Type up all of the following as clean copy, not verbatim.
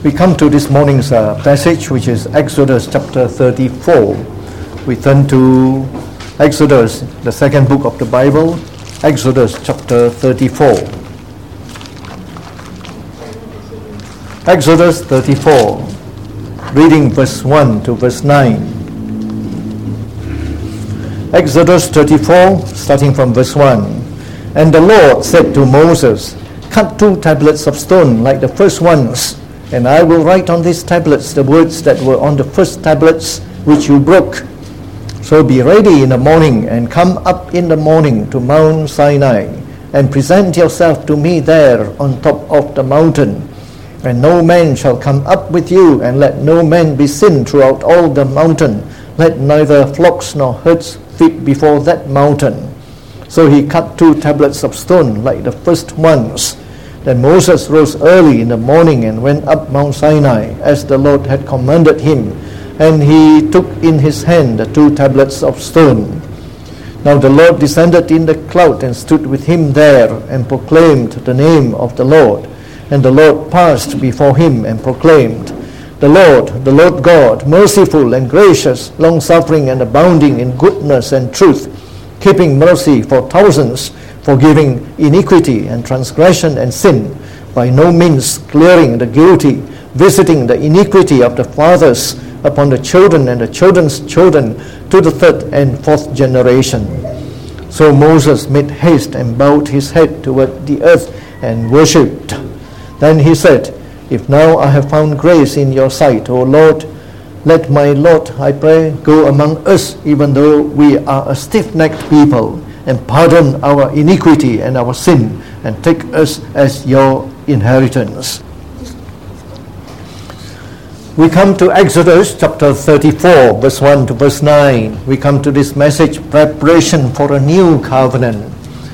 We come to this morning's passage, which is Exodus chapter 34. We turn to Exodus, the second book of the Bible, Exodus chapter 34. Exodus 34, reading verse 1 to verse 9. Exodus 34, starting from verse 1. And the Lord said to Moses, "Cut 2 tablets of stone like the first ones, and I will write on these tablets the words that were on the first tablets which you broke. So be ready in the morning and come up in the morning to Mount Sinai and present yourself to me there on top of the mountain. And no man shall come up with you, and let no man be seen throughout all the mountain. Let neither flocks nor herds feed before that mountain." So he cut 2 tablets of stone like the first ones. Then Moses rose early in the morning and went up Mount Sinai, as the Lord had commanded him. And he took in his hand the 2 tablets of stone. Now the Lord descended in the cloud and stood with him there, and proclaimed the name of the Lord. And the Lord passed before him and proclaimed, the Lord God, merciful and gracious, long-suffering and abounding in goodness and truth, keeping mercy for thousands, forgiving iniquity and transgression and sin, by no means clearing the guilty, visiting the iniquity of the fathers upon the children and the children's children to the 3rd and 4th generation. So Moses made haste and bowed his head toward the earth and worshipped. Then he said, "If now I have found grace in your sight, O Lord, let my Lord, I pray, go among us, even though we are a stiff-necked people, and pardon our iniquity and our sin, and take us as your inheritance." We come to Exodus chapter 34, verse 1 to verse 9. We come to this message, preparation for a new covenant.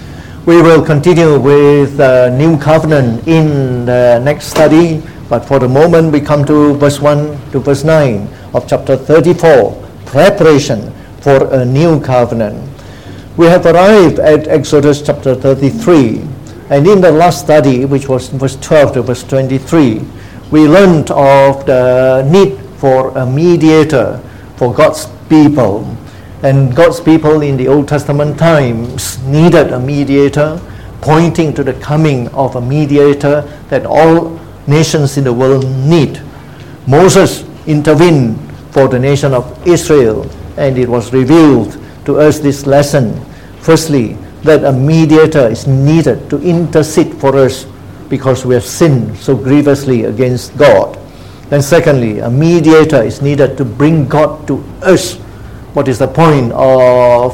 We will continue with the new covenant in the next study, but for the moment we come to verse 1 to verse 9 of chapter 34, preparation for a new covenant. We have arrived at Exodus chapter 33, and in the last study, which was verse 12 to verse 23, we learned of the need for a mediator for God's people. And God's people in the Old Testament times needed a mediator, pointing to the coming of a mediator that all nations in the world need. Moses intervened for the nation of Israel, and it was revealed to us this lesson. Firstly, that a mediator is needed to intercede for us because we have sinned so grievously against God. Then secondly, a mediator is needed to bring God to us. What is the point of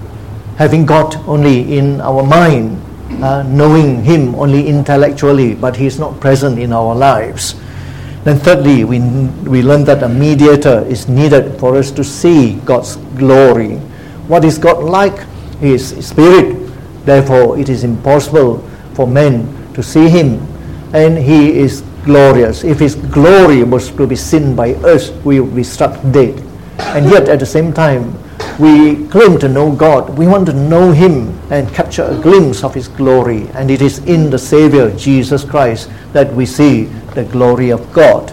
having God only in our mind, knowing Him only intellectually, but He is not present in our lives? Then thirdly, we learn that a mediator is needed for us to see God's glory. What is God like? He is spirit. Therefore, it is impossible for men to see Him. And He is glorious. If His glory was to be seen by us, we would be struck dead. And yet, at the same time, we claim to know God. We want to know Him and capture a glimpse of His glory. And it is in the Savior, Jesus Christ, that we see the glory of God.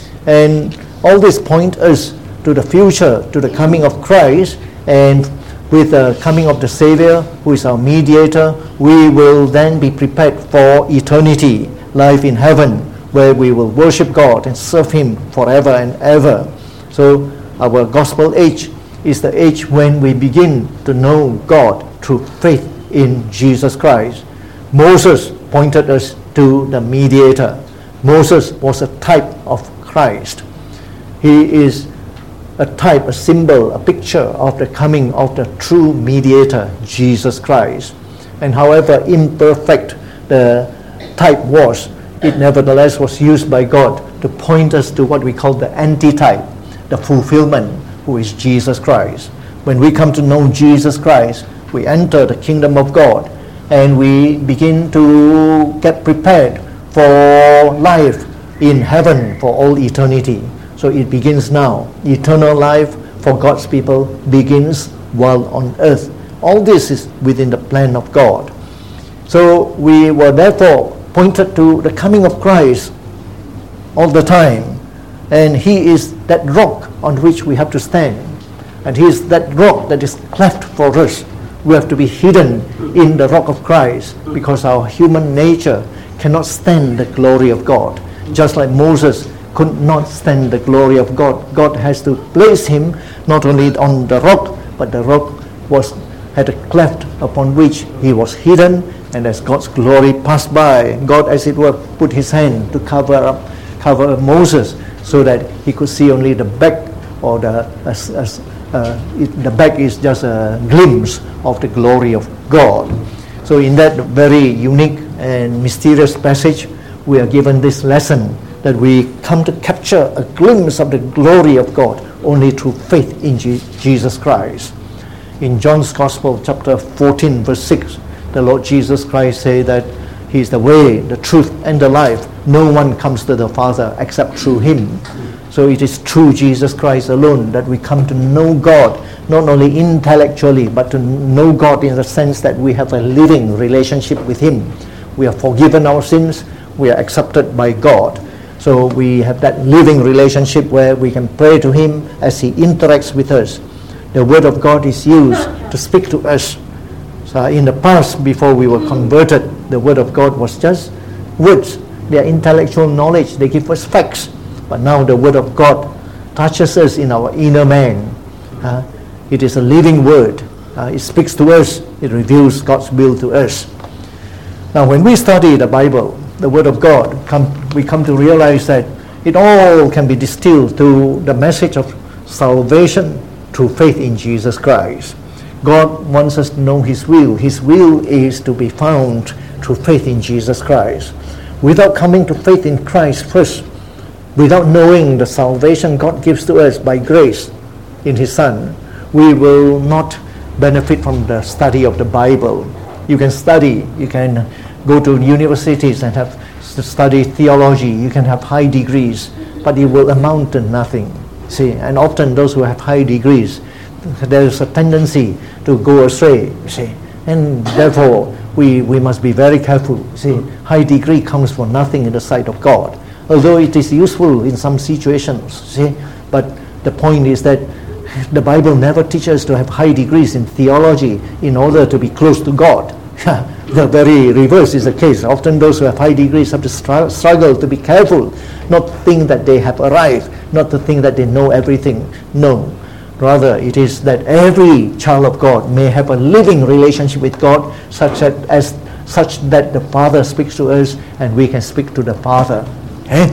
And all this point us to the future, to the coming of Christ. And with the coming of the Savior, who is our mediator, we will then be prepared for eternity, life in heaven, where we will worship God and serve Him forever and ever. So our gospel age is the age when we begin to know God through faith in Jesus Christ. Moses pointed us to the mediator. Moses was a type of Christ. He is a type, a symbol, a picture of the coming of the true mediator, Jesus Christ. And however imperfect the type was, it nevertheless was used by God to point us to what we call the antitype, the fulfillment, who is Jesus Christ. When we come to know Jesus Christ, we enter the kingdom of God, and we begin to get prepared for life in heaven for all eternity. So it begins now. Eternal life for God's people begins while on earth. All this is within the plan of God. So we were therefore pointed to the coming of Christ all the time. And He is that rock on which we have to stand. And He is that rock that is cleft for us. We have to be hidden in the rock of Christ because our human nature cannot stand the glory of God. Just like Moses could not stand the glory of God, God has to place him not only on the rock, but the rock had a cleft upon which he was hidden, and as God's glory passed by, God, as it were, put His hand to cover Moses so that he could see only the back, or the back is just a glimpse of the glory of God. So in that very unique and mysterious passage, we are given this lesson that we come to capture a glimpse of the glory of God only through faith in Jesus Christ. In John's Gospel, chapter 14, verse 6, the Lord Jesus Christ said that He is the way, the truth, and the life. No one comes to the Father except through Him. So it is through Jesus Christ alone that we come to know God, not only intellectually, but to know God in the sense that we have a living relationship with Him. We are forgiven our sins, we are accepted by God. So we have that living relationship where we can pray to Him as He interacts with us. The Word of God is used to speak to us. So in the past, before we were converted, the Word of God was just words. They are intellectual knowledge. They give us facts. But now the Word of God touches us in our inner man. It is a living Word. It speaks to us. It reveals God's will to us. Now when we study the Bible, the Word of God, we come to realize that it all can be distilled to the message of salvation through faith in Jesus Christ. God wants us to know His will. His will is to be found through faith in Jesus Christ. Without coming to faith in Christ first, without knowing the salvation God gives to us by grace in His Son, we will not benefit from the study of the Bible. You can study, you can go to universities and have to study theology, you can have high degrees, but it will amount to nothing. See, and often those who have high degrees, there is a tendency to go astray, see, and therefore we must be very careful. See, high degree comes for nothing in the sight of God, although it is useful in some situations, see, but the point is that the Bible never teaches us to have high degrees in theology in order to be close to God. The very reverse is the case. Often those who have high degrees have to struggle to be careful, not to think that they have arrived, not to think that they know everything. No. Rather, it is that every child of God may have a living relationship with God such that the Father speaks to us and we can speak to the Father. Okay?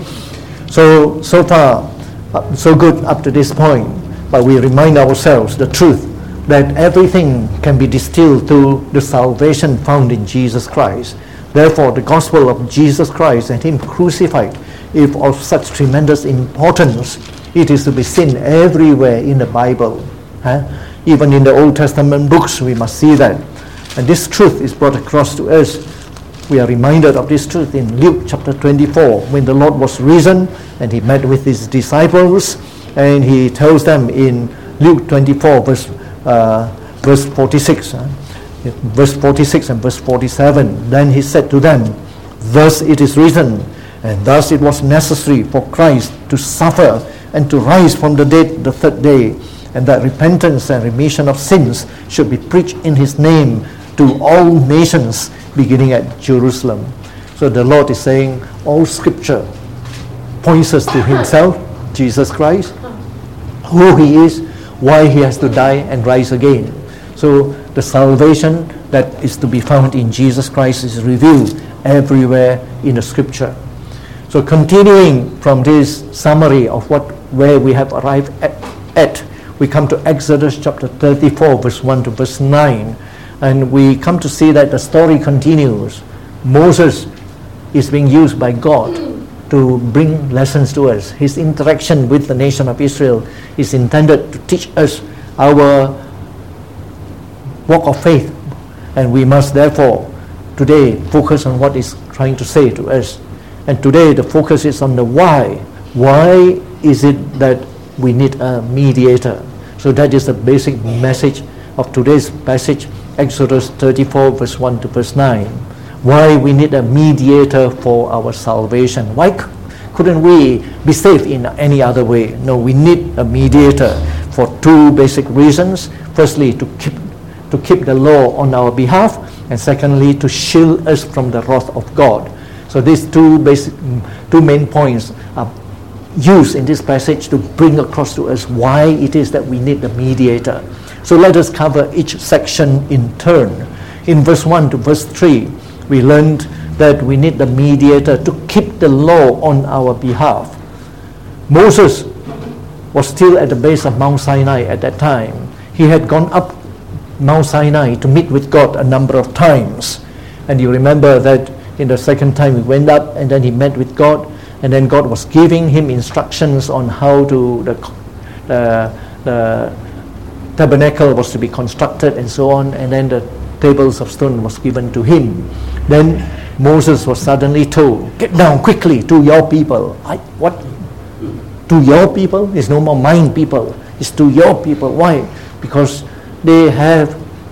So far, so good up to this point. But we remind ourselves the truth that everything can be distilled to the salvation found in Jesus Christ. Therefore, the gospel of Jesus Christ and Him crucified, if of such tremendous importance, it is to be seen everywhere in the Bible. Even in the Old Testament books, we must see that. And this truth is brought across to us. We are reminded of this truth in Luke chapter 24, when the Lord was risen and He met with His disciples, and He tells them in Luke 24, verse 46, verse 46 and verse 47, then He said to them, "Thus it is written, and thus it was necessary for Christ to suffer and to rise from the dead the third day, and that repentance and remission of sins should be preached in His name to all nations, beginning at Jerusalem." So the Lord is saying all Scripture points us to Himself, Jesus Christ, who He is, why He has to die and rise again. So the salvation that is to be found in Jesus Christ is revealed everywhere in the Scripture. So continuing from this summary of where we have arrived at, we come to Exodus chapter 34, verse 1 to verse 9, and we come to see that the story continues. Moses is being used by God to bring lessons to us. His interaction with the nation of Israel is intended to teach us our walk of faith, and we must therefore today focus on what He's trying to say to us. And today the focus is on the why. Why is it that we need a mediator? So that is the basic message of today's passage, Exodus 34, verse 1 to verse 9. Why we need a mediator for our salvation. Why couldn't we be saved in any other way? No, we need a mediator for two basic reasons. Firstly, to keep the law on our behalf, and secondly, to shield us from the wrath of God. So these two main points are used in this passage to bring across to us why it is that we need the mediator. So let us cover each section in turn. In verse 1 to verse 3, we learned that we need the mediator to keep the law on our behalf. Moses was still at the base of Mount Sinai at that time. He had gone up Mount Sinai to meet with God a number of times. And you remember that in the second time he went up and then he met with God, and then God was giving him instructions on how to the tabernacle was to be constructed and so on, and then the tables of stone was given to him. Then Moses was suddenly told, get down quickly to your people. What? To your people? It's no more mine people. It's to your people. Why? Because they have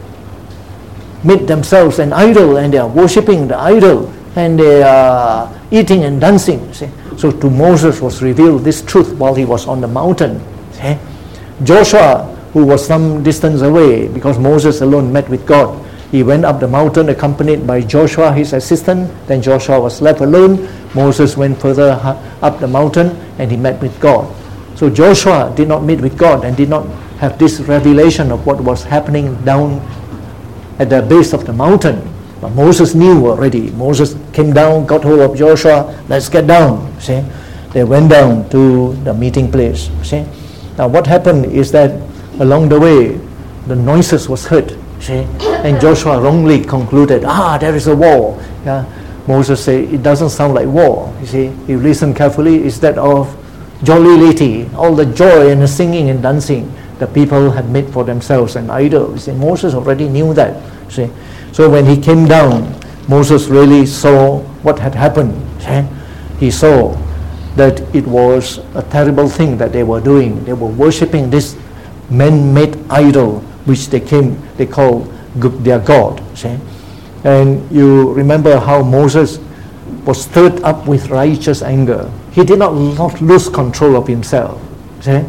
made themselves an idol and they are worshipping the idol and they are eating and dancing. See? So to Moses was revealed this truth while he was on the mountain. See? Joshua, who was some distance away because Moses alone met with God, he went up the mountain accompanied by Joshua, his assistant. Then Joshua was left alone. Moses went further up the mountain and he met with God. So Joshua did not meet with God and did not have this revelation of what was happening down at the base of the mountain. But Moses knew already. Moses came down, got hold of Joshua, let's get down. See? They went down to the meeting place. See? Now what happened is that along the way, the noises was heard. See? And Joshua wrongly concluded, there is a war. Yeah? Moses said, it doesn't sound like war. You see, if you listen carefully, it's that of jollity, all the joy and the singing and dancing the people had made for themselves an idol. You see, Moses already knew that. See? So when he came down, Moses really saw what had happened. See? He saw that it was a terrible thing that they were doing. They were worshipping this man-made idol, which they called their God. See? And you remember how Moses was stirred up with righteous anger. He did not lose control of himself. See?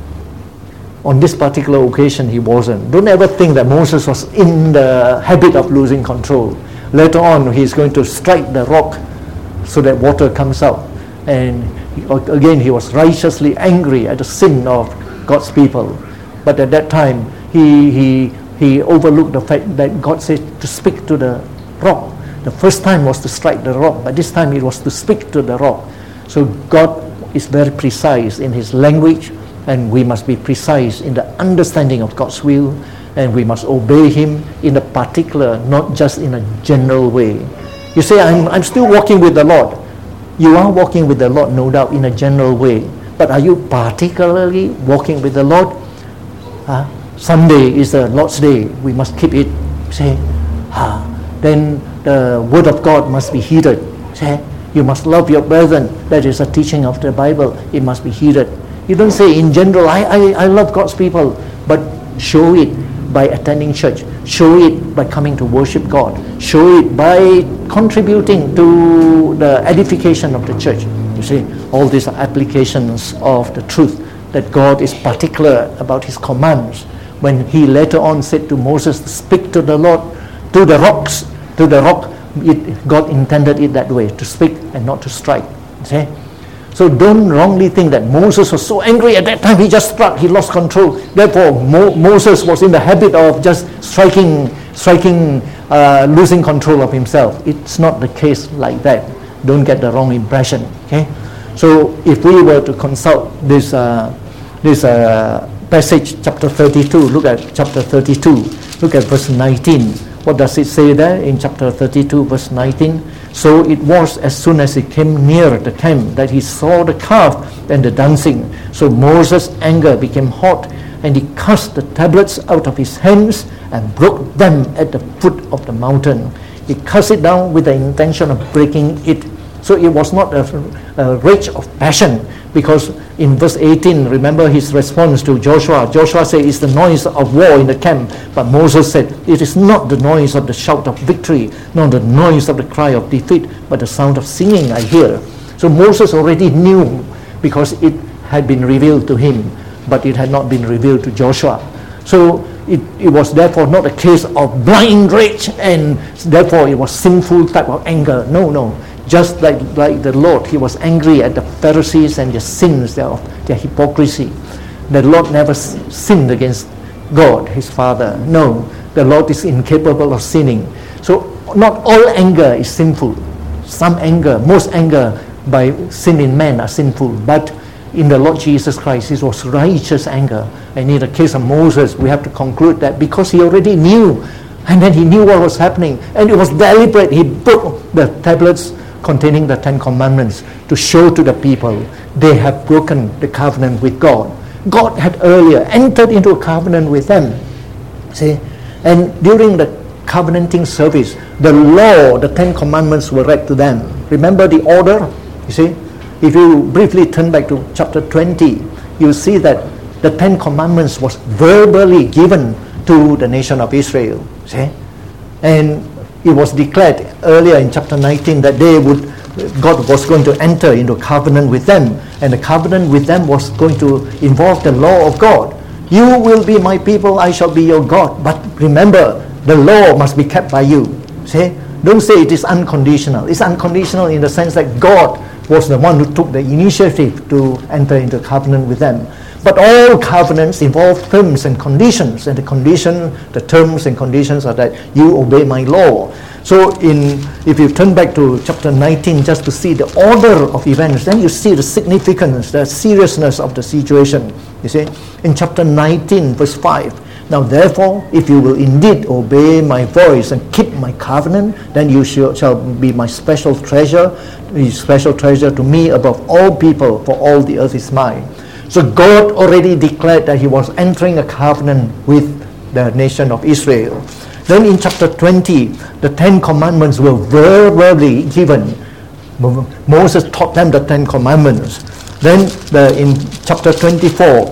On this particular occasion, he wasn't. Don't ever think that Moses was in the habit of losing control. Later on, he's going to strike the rock so that water comes out. And again, he was righteously angry at the sin of God's people. But at that time, he overlooked the fact that God said to speak to the rock. The first time was to strike the rock, but this time it was to speak to the rock. So God is very precise in his language, and we must be precise in the understanding of God's will, and we must obey him in a particular, not just in a general way. You say, I'm still walking with the Lord. You are walking with the Lord, no doubt, in a general way. But are you particularly walking with the Lord? Sunday is the Lord's Day. We must keep it. Say, then the word of God must be heeded. Say, you must love your brethren. That is a teaching of the Bible. It must be heeded. You don't say in general, I love God's people, but show it by attending church. Show it by coming to worship God. Show it by contributing to the edification of the church. You see, all these are applications of the truth that God is particular about his commands. When he later on said to Moses, speak to the Lord, to the rocks, to the rock, God intended it that way, to speak and not to strike. See? So don't wrongly think that Moses was so angry at that time, he just struck, he lost control. Therefore, Moses was in the habit of just striking, losing control of himself. It's not the case like that. Don't get the wrong impression. Okay? So if we were to consult this passage, chapter 32, look at chapter 32, look at verse 19. What does it say there in chapter 32, verse 19? So it was as soon as he came near the camp that he saw the calf and the dancing. So Moses' anger became hot, and he cast the tablets out of his hands and broke them at the foot of the mountain. He cast it down with the intention of breaking it. So it was not a rage of passion, because in verse 18, remember his response to Joshua. Joshua said, it's the noise of war in the camp. But Moses said, it is not the noise of the shout of victory, nor the noise of the cry of defeat, but the sound of singing I hear. So Moses already knew because it had been revealed to him, but it had not been revealed to Joshua. So it was therefore not a case of blind rage and therefore it was sinful type of anger. No. Just like the Lord, he was angry at the Pharisees and their sins, their hypocrisy. The Lord never sinned against God, his Father. No, the Lord is incapable of sinning. So not all anger is sinful. Some anger, most anger by sin in man are sinful. But in the Lord Jesus Christ, it was righteous anger. And in the case of Moses, we have to conclude that because he already knew, and then he knew what was happening, and it was deliberate. He broke the tablets containing the Ten Commandments to show to the people they have broken the covenant with God. God had earlier entered into a covenant with them. See? And during the covenanting service, the law, the Ten Commandments were read to them. Remember the order? You see? If you briefly turn back to chapter 20, you see that the Ten Commandments was verbally given to the nation of Israel. See? And it was declared earlier in chapter 19 that God was going to enter into a covenant with them, and the covenant with them was going to involve the law of God. You will be my people, I shall be your God. But remember, the law must be kept by you. See? Don't say it is unconditional. It's unconditional in the sense that God was the one who took the initiative to enter into a covenant with them. But all covenants involve terms and conditions, and the terms and conditions are that you obey my law. So if you turn back to chapter 19 just to see the order of events, then you see the significance, the seriousness of the situation. You see, in chapter 19 verse 5, now therefore, if you will indeed obey my voice and keep my covenant, then you shall be my special treasure to me above all people, for all the earth is mine. So God already declared that he was entering a covenant with the nation of Israel. Then in chapter 20, the Ten Commandments were verbally given. Moses taught them the Ten Commandments. Then in chapter 24,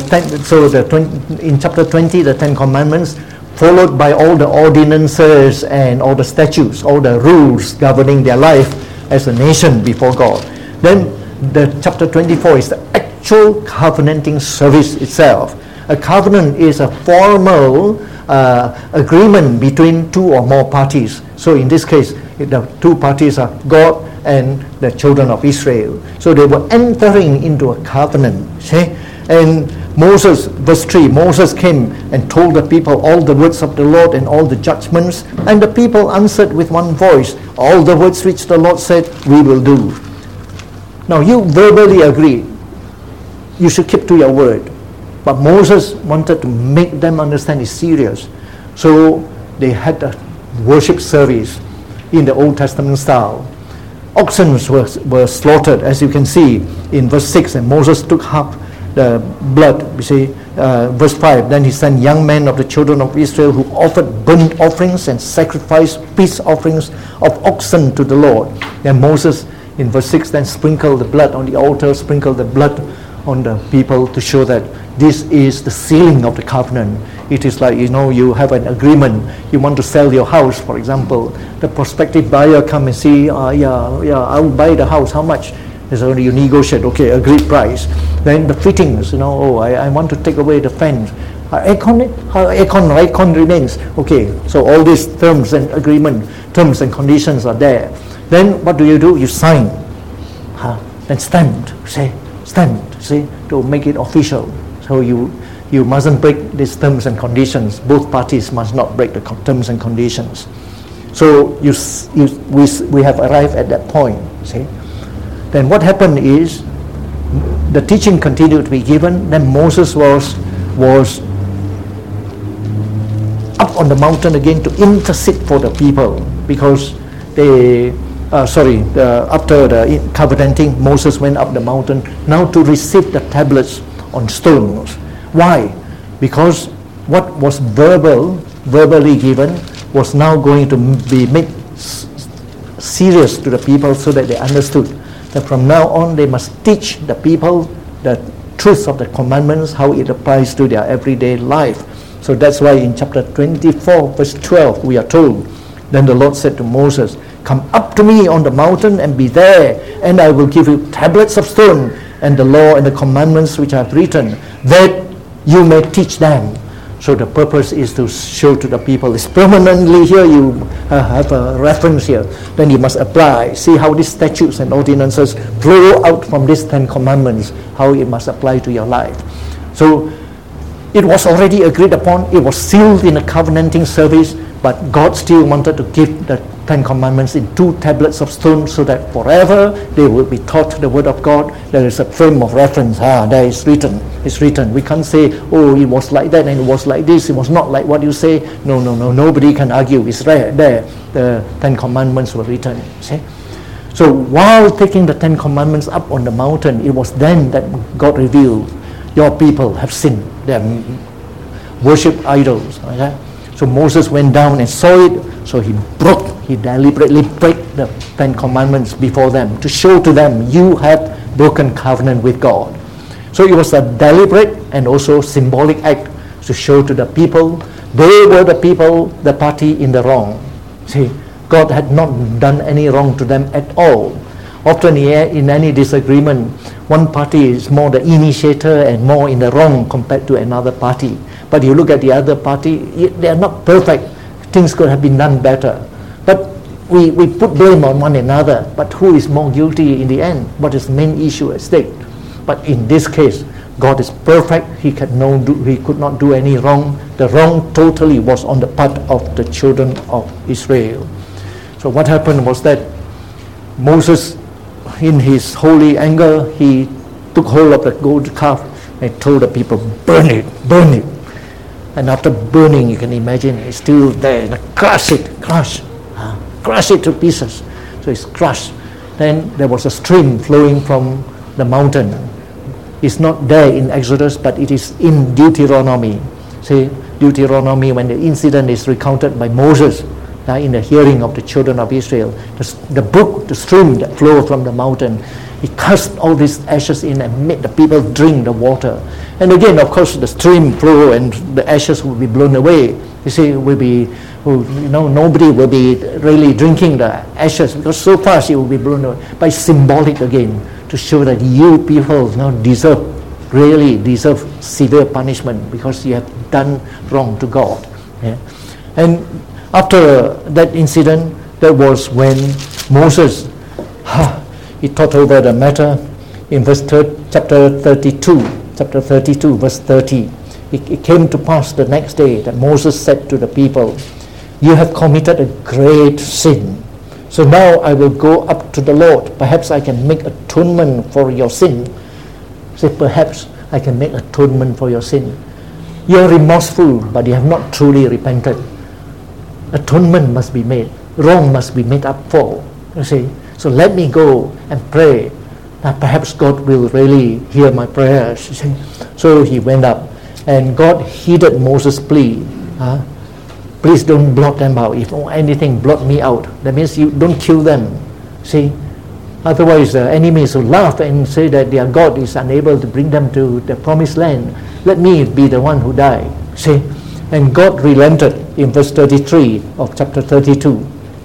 in chapter 20, the Ten Commandments, followed by all the ordinances and all the statutes, all the rules governing their life as a nation before God. Then the chapter 24 is the actual covenanting service itself. A covenant is a formal agreement between two or more parties. So in this case, the two parties are God and the children of Israel. So they were entering into a covenant. See? And Moses, verse 3, Moses came and told the people all the words of the Lord and all the judgments, and the people answered with one voice, all the words which the Lord said, we will do. Now you verbally agree, you should keep to your word. But Moses wanted to make them understand it's serious. So they had a worship service in the Old Testament style. Oxen were slaughtered, as you can see in verse 6, and Moses took half the blood. You see, verse 5, then he sent young men of the children of Israel who offered burnt offerings and sacrificed peace offerings of oxen to the Lord. Then Moses, in verse 6, then sprinkled the blood on the altar, sprinkled the blood on the people to show that this is the sealing of the covenant. It is like, you have an agreement. You want to sell your house, for example. The prospective buyer come and see, I'll buy the house. How much? So you negotiate, okay, agreed price. Then the fittings, I want to take away the fence. Aircon remains. Okay, so all these terms and agreement, terms and conditions are there. Then what do? You sign. Then stamped, to make it official. So you mustn't break these terms and conditions. Both parties must not break the terms and conditions. So we have arrived at that point. See? Then what happened is the teaching continued to be given. Then Moses was up on the mountain again to intercede for the people, because after the covenanting, Moses went up the mountain now to receive the tablets on stones. Why? Because what was verbally given was now going to be made serious to the people, so that they understood that from now on they must teach the people the truth of the commandments, how it applies to their everyday life. So that's why in chapter 24 verse 12 we are told, then the Lord said to Moses, come up to me on the mountain and be there, and I will give you tablets of stone and the law and the commandments which I have written, that you may teach them. So the purpose is to show to the people, it's permanently here, you have a reference here, then you must apply. See how these statutes and ordinances flow out from these 10 commandments, how it must apply to your life. So it was already agreed upon, it was sealed in a covenanting service, but God still wanted to give the 10 commandments in 2 tablets of stone, so that forever they will be taught the word of God. There is a frame of reference. There is written. It's written. We can't say, oh, it was like that and it was like this. It was not like what you say. No. Nobody can argue. It's right there. The 10 commandments were written. See? So while taking the 10 commandments up on the mountain, it was then that God revealed, your people have sinned. They have worshipped idols. Okay? So Moses went down and saw it. So he deliberately broke the 10 commandments before them to show to them, you have broken covenant with God. So it was a deliberate and also symbolic act to show to the people, they were the people, the party in the wrong. See, God had not done any wrong to them at all. Often in any disagreement, one party is more the initiator and more in the wrong compared to another party. But you look at the other party, they are not perfect. Things could have been done better. But we put blame on one another. But who is more guilty in the end? What is the main issue at stake? But in this case, God is perfect. He could not do any wrong. The wrong totally was on the part of the children of Israel. So what happened was that Moses, in his holy anger, he took hold of the gold calf and told the people, burn it, burn it. And after burning, you can imagine it's still there. And crush it to pieces. So it's crushed. Then there was a stream flowing from the mountain. It's not there in Exodus, but it is in Deuteronomy. See, Deuteronomy, when the incident is recounted by Moses in the hearing of the children of Israel, the stream that flowed from the mountain, he cast all these ashes in and made the people drink the water. And again, of course, the stream flow and the ashes will be blown away. You see, nobody will be really drinking the ashes because so fast it will be blown away. But it's symbolic again to show that you people really deserve severe punishment because you have done wrong to God. Yeah? And after that incident, that was when Moses he thought over the matter. In chapter 32, verse 30, it came to pass the next day that Moses said to the people, you have committed a great sin. So now I will go up to the Lord. Perhaps I can make atonement for your sin. Say, perhaps I can make atonement for your sin. You are remorseful, but you have not truly repented. Atonement must be made. Wrong must be made up for. You see. So let me go and pray that perhaps God will really hear my prayers. You see. So he went up, and God heeded Moses' plea. Please don't blot them out. If anything, blot me out. That means you don't kill them. See, otherwise the enemies will laugh and say that their God is unable to bring them to the promised land. Let me be the one who died. See, and God relented in verse 33 of chapter 32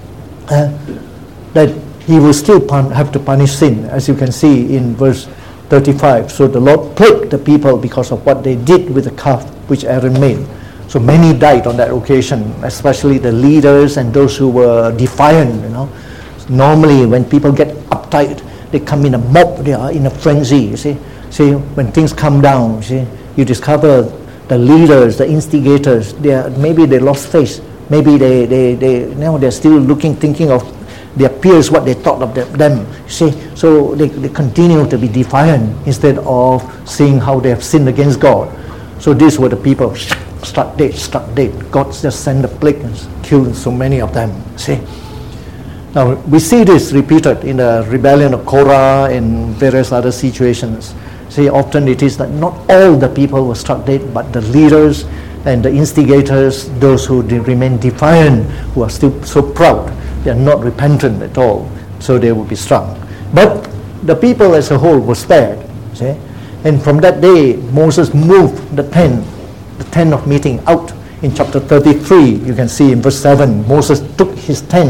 that he will still have to punish sin, as you can see in verse 35. So the Lord plagued the people because of what they did with the calf which Aaron made. So many died on that occasion, especially the leaders and those who were defiant. Normally when people get uptight, they come in a mob, they are in a frenzy. You see, when things come down, you discover the leaders, the instigators, maybe they lost face. Maybe they're still thinking of their peers, what they thought of them. See, so they continue to be defiant instead of seeing how they have sinned against God. So these were the people struck dead. God just sent a plague and killed so many of them. See. Now we see this repeated in the rebellion of Korah and various other situations. See, often it is that not all the people were struck dead, but the leaders and the instigators, those who remain defiant, who are still so proud, they are not repentant at all, so they will be struck. But the people as a whole were spared. See? And from that day, Moses moved the tent of meeting out. In chapter 33, you can see in verse 7, Moses took his tent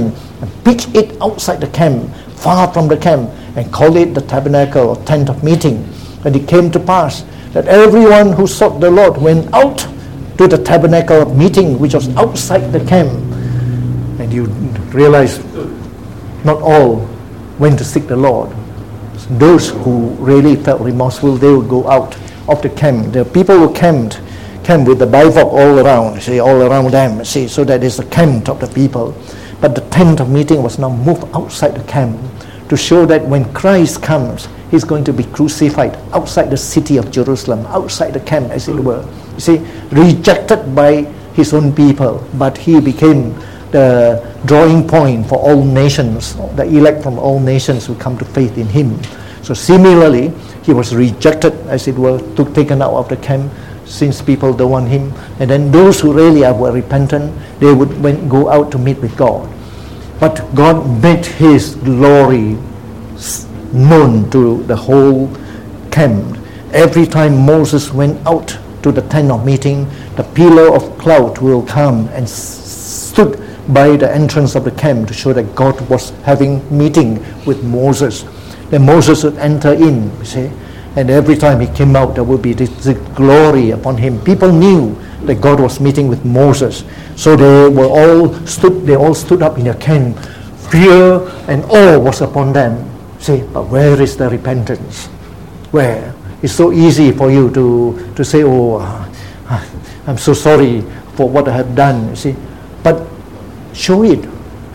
and pitch it outside the camp, far from the camp, and call it the tabernacle or tent of meeting. And it came to pass that everyone who sought the Lord went out to the tabernacle of meeting, which was outside the camp. And you realize not all went to seek the Lord. Those who really felt remorseful, they would go out of the camp. The people who camped with the bivouac all around, all around them, so that is the camp of the people. But the tent of meeting was now moved outside the camp to show that when Christ comes, he's going to be crucified outside the city of Jerusalem, outside the camp, as it were. You see, rejected by his own people, but he became the drawing point for all nations, the elect from all nations who come to faith in him. So similarly, he was rejected, as it were, taken out of the camp, since people don't want him. And then those who really were repentant, they would go out to meet with God. But God made his glory known to the whole camp. Every time Moses went out to the tent of meeting, the pillar of cloud will come and stood by the entrance of the camp to show that God was having meeting with Moses. Then Moses would enter in, you see, and every time he came out, there would be this glory upon him. People knew that God was meeting with Moses, so they all stood up in their camp. Fear and awe was upon them. See, but where is the repentance? Where? It's so easy for you to say, "Oh, I'm so sorry for what I have done." You see, but show it.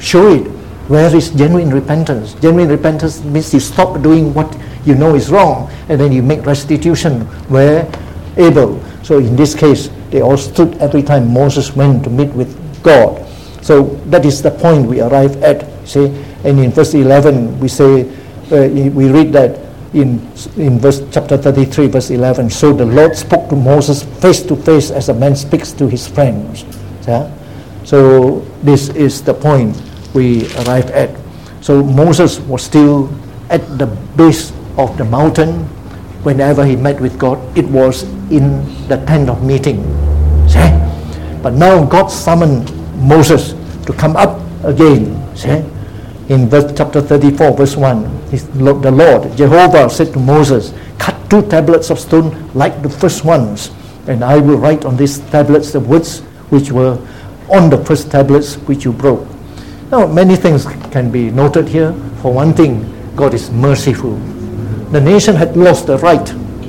Where is genuine repentance? Genuine repentance means you stop doing what you know is wrong, and then you make restitution where able. So in this case, they all stood every time Moses went to meet with God. So that is the point we arrive at. See, and in verse 11 we say, we read that in verse chapter 33, verse 11. So the Lord spoke to Moses face to face as a man speaks to his friends. Yeah? So this is the point we arrive at. So Moses was still at the base of the mountain. Whenever he met with God, it was in the tent of meeting. See? But now God summoned Moses to come up again. See? In verse chapter 34, verse 1, the Lord, Jehovah, said to Moses, "Cut 2 tablets of stone like the first ones, and I will write on these tablets the words which were on the first tablets which you broke." Now, many things can be noted here. For one thing, God is merciful. The nation had lost the right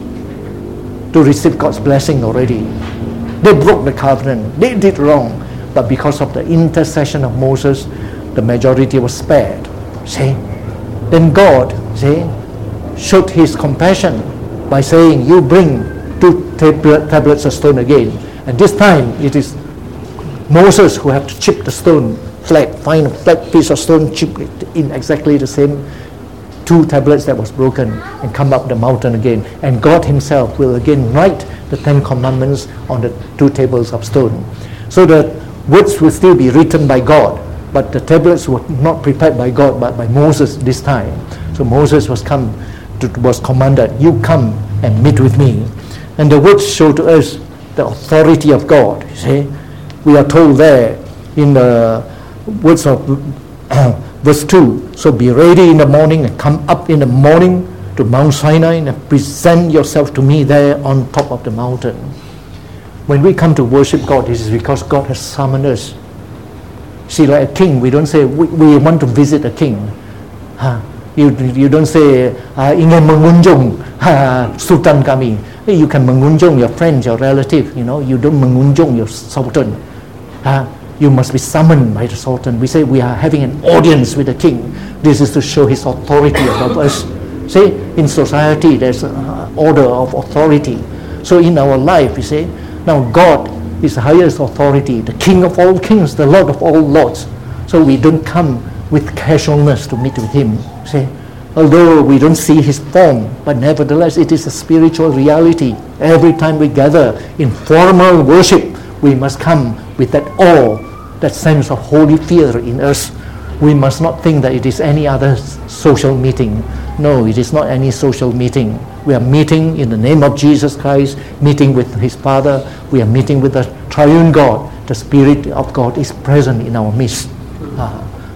to receive God's blessing already. They broke the covenant. They did wrong. But because of the intercession of Moses, the majority was spared. See? Then God, showed his compassion by saying, "You bring 2 tablets of stone again." And this time, it is Moses who have to chip the stone flat, find a flat piece of stone, chip it in exactly the same 2 tablets that was broken, and come up the mountain again. And God himself will again write the 10 commandments on the 2 tables of stone. So the words will still be written by God, but the tablets were not prepared by God, but by Moses this time. So Moses was commanded, "You come and meet with me." And the words show to us the authority of God. See, we are told there in the words of verse 2, "So be ready in the morning and come up in the morning to Mount Sinai and present yourself to me there on top of the mountain." When we come to worship God, this is because God has summoned us. See, like a king, we don't say, we want to visit a king. You don't say, ingin mengunjung sultan kami. You can mengunjung your friends, your relative. You don't mengunjung your sultan. You must be summoned by the sultan. We say we are having an audience with the king. This is to show his authority above us. See, in society there's an order of authority. So in our life, you see, now God is the highest authority, the King of all kings, the Lord of all lords. So we don't come with casualness to meet with him. See, although we don't see his form, but nevertheless it is a spiritual reality. Every time we gather in formal worship, we must come with that awe, that sense of holy fear in us. We must not think that it is any other social meeting. No, it is not any social meeting. We are meeting in the name of Jesus Christ, meeting with his Father. We are meeting with the triune God. The Spirit of God is present in our midst.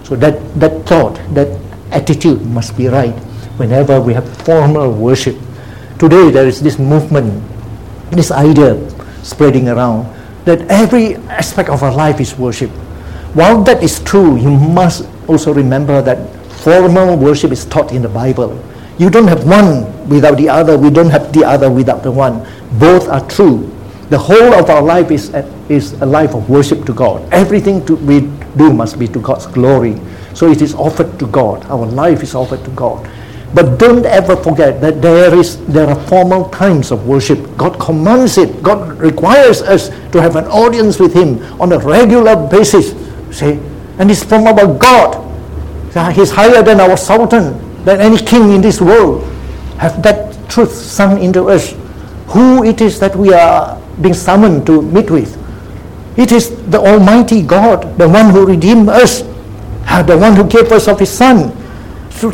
So that thought, that attitude must be right whenever we have formal worship. Today there is this movement, this idea spreading around that every aspect of our life is worship. While that is true, you must also remember that formal worship is taught in the Bible. You don't have one without the other. We don't have the other without the one. Both are true. The whole of our life is a life of worship to God. Everything we do must be to God's glory. So it is offered to God. Our life is offered to God. But don't ever forget that there are formal times of worship. God commands it. God requires us to have an audience with Him on a regular basis. See? And it's from our God. He's higher than our sultan, than any king in this world. Have that truth sunk into us. Who it is that we are being summoned to meet with. It is the Almighty God, the one who redeemed us, the one who gave us of His Son. So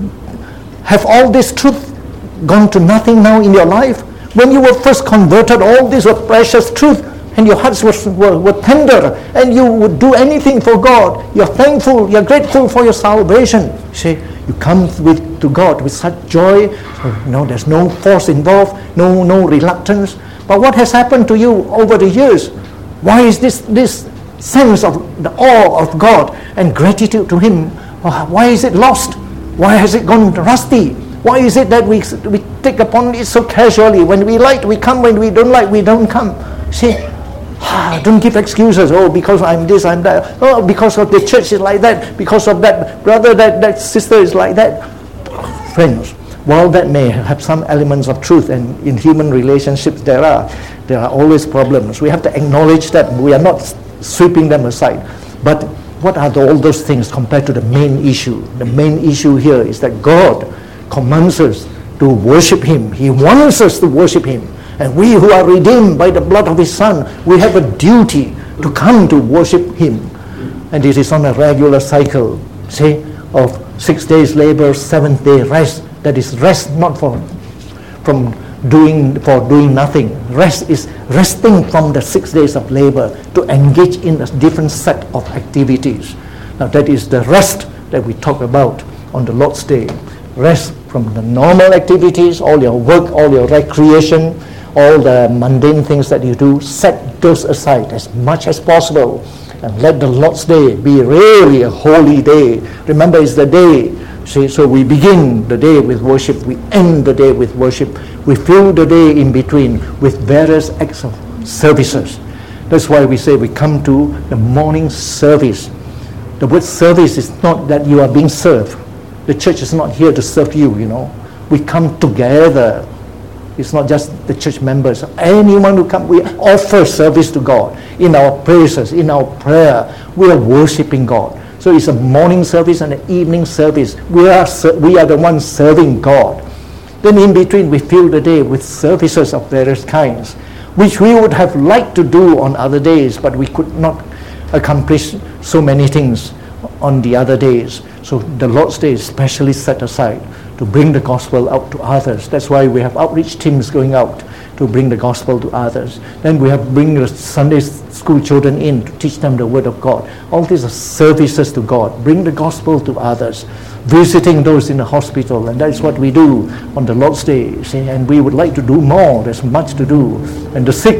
have all this truth gone to nothing now in your life? When you were first converted, all these were precious truth, and your hearts were tender, and you would do anything for God. You're thankful, you're grateful for your salvation. See, you come to God with such joy. There's no force involved, no reluctance. But what has happened to you over the years? Why is this sense of the awe of God and gratitude to Him, why is it lost? Why has it gone rusty? Why is it that we take upon it so casually? When we like, we come. When we don't like, we don't come. See, don't give excuses. Oh, because I'm this, I'm that. Oh, because of the church is like that. Because of that brother, that sister is like that. Friends, while that may have some elements of truth, and in human relationships there are always problems. We have to acknowledge that. We are not sweeping them aside. But what are all those things compared to the main issue? The main issue here is that God commands us to worship Him. He wants us to worship Him. And we who are redeemed by the blood of His Son, we have a duty to come to worship Him. And it is on a regular cycle, say, of 6 days labor, 7th day rest. That is rest not for doing nothing. Rest is resting from the 6 days of labor to engage in a different set of activities. Now that is the rest that we talk about on the Lord's Day. Rest from the normal activities, all your work, all your recreation, all the mundane things that you do. Set those aside as much as possible and let the Lord's Day be really a holy day. Remember, it's the day. See, so we begin the day with worship, we end the day with worship, we fill the day in between with various acts of services. That's why we say we come to the morning service. The word service is not that you are being served. The church is not here to serve you, We come together. It's not just the church members. Anyone who comes, we offer service to God. In our praises, in our prayer, we are worshiping God. So it's a morning service and an evening service. We are the ones serving God. Then in between, we fill the day with services of various kinds, which we would have liked to do on other days, but we could not accomplish so many things on the other days. So the Lord's Day is specially set aside to bring the gospel out to others. That's why we have outreach teams going out to bring the gospel to others. Then we have bring the Sunday school children in to teach them the word of God. All these are services to God. Bring the gospel to others. Visiting those in the hospital, and that's what we do on the Lord's Day. See? And we would like to do more. There's much to do. And the sick,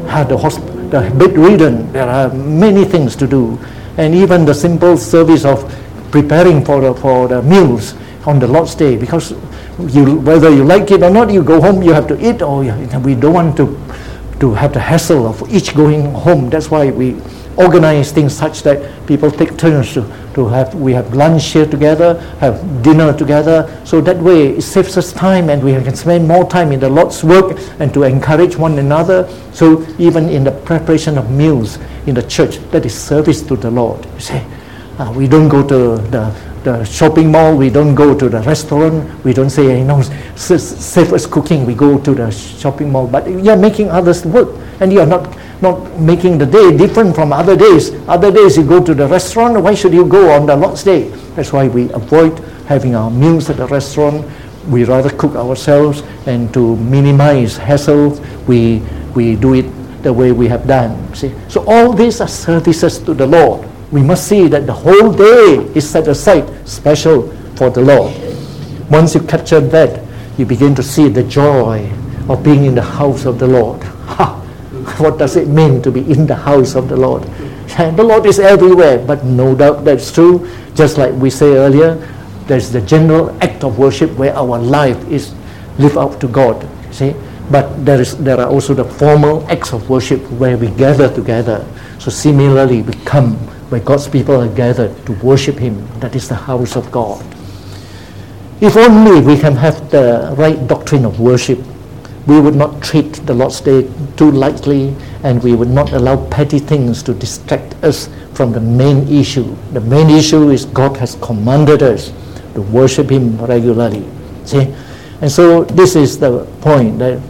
the bedridden, there are many things to do. And even the simple service of preparing for the meals on the Lord's Day, because whether you like it or not, you go home, you have to eat, or we don't want to have the hassle of each going home. That's why we organize things such that people take turns we have lunch here together, have dinner together, so that way it saves us time and we can spend more time in the Lord's work and to encourage one another. So even in the preparation of meals in the church, that is service to the Lord. You say, we don't go to the shopping mall, we don't go to the restaurant, we don't say, save us cooking, we go to the shopping mall, but you're making others work, and you're not making the day different from other days. Other days you go to the restaurant, why should you go on the Lord's Day? That's why we avoid having our meals at the restaurant. We rather cook ourselves, and to minimize hassle, we do it the way we have done. See? So all these are services to the Lord. We must see that the whole day is set aside special for the Lord. Once you capture that, you begin to see the joy of being in the house of the Lord. What does it mean to be in the house of the Lord? The Lord is everywhere, but no doubt that's true. Just like we say earlier, there's the general act of worship where our life is lived up to God. See, but there are also the formal acts of worship where we gather together. So similarly, we come where God's people are gathered to worship Him. That is the house of God. If only we can have the right doctrine of worship, we would not treat the Lord's Day too lightly, and we would not allow petty things to distract us from the main issue. The main issue is God has commanded us to worship Him regularly. See? And so this is the point that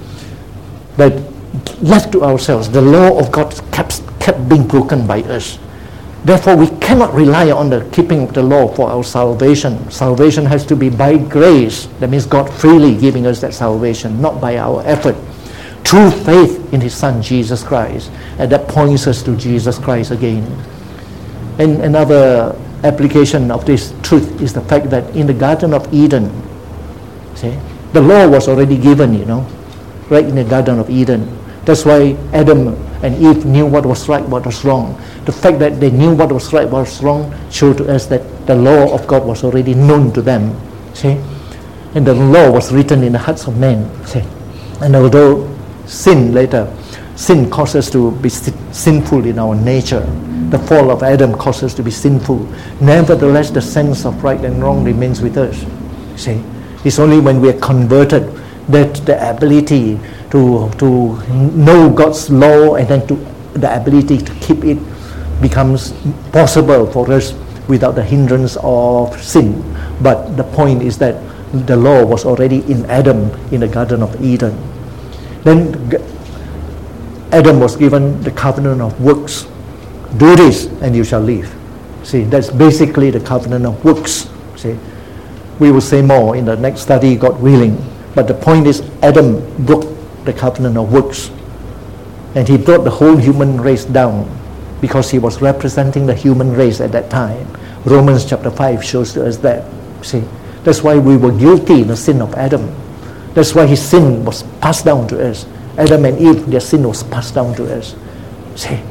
left to ourselves, the law of God kept being broken by us. Therefore, we cannot rely on the keeping of the law for our salvation. Salvation has to be by grace. That means God freely giving us that salvation, not by our effort. Through faith in His Son, Jesus Christ. And that points us to Jesus Christ again. And another application of this truth is the fact that in the Garden of Eden, see, the law was already given, right in the Garden of Eden. That's why Adam and Eve knew what was right, what was wrong. The fact that they knew what was right, what was wrong, showed to us that the law of God was already known to them. See? And the law was written in the hearts of men. See? And although sin caused us to be sinful in our nature, the fall of Adam caused us to be sinful. Nevertheless, the sense of right and wrong remains with us. See? It's only when we are converted that the ability to know God's law and then the ability to keep it becomes possible for us without the hindrance of sin. But the point is that the law was already in Adam in the Garden of Eden. Then Adam was given the covenant of works. Do this and you shall live. See, that's basically the covenant of works. See, we will say more in the next study, God willing. But the point is, Adam broke the covenant of works. And he brought the whole human race down because he was representing the human race at that time. Romans chapter 5 shows to us that. See, that's why we were guilty in the sin of Adam. That's why his sin was passed down to us. Adam and Eve, their sin was passed down to us. See,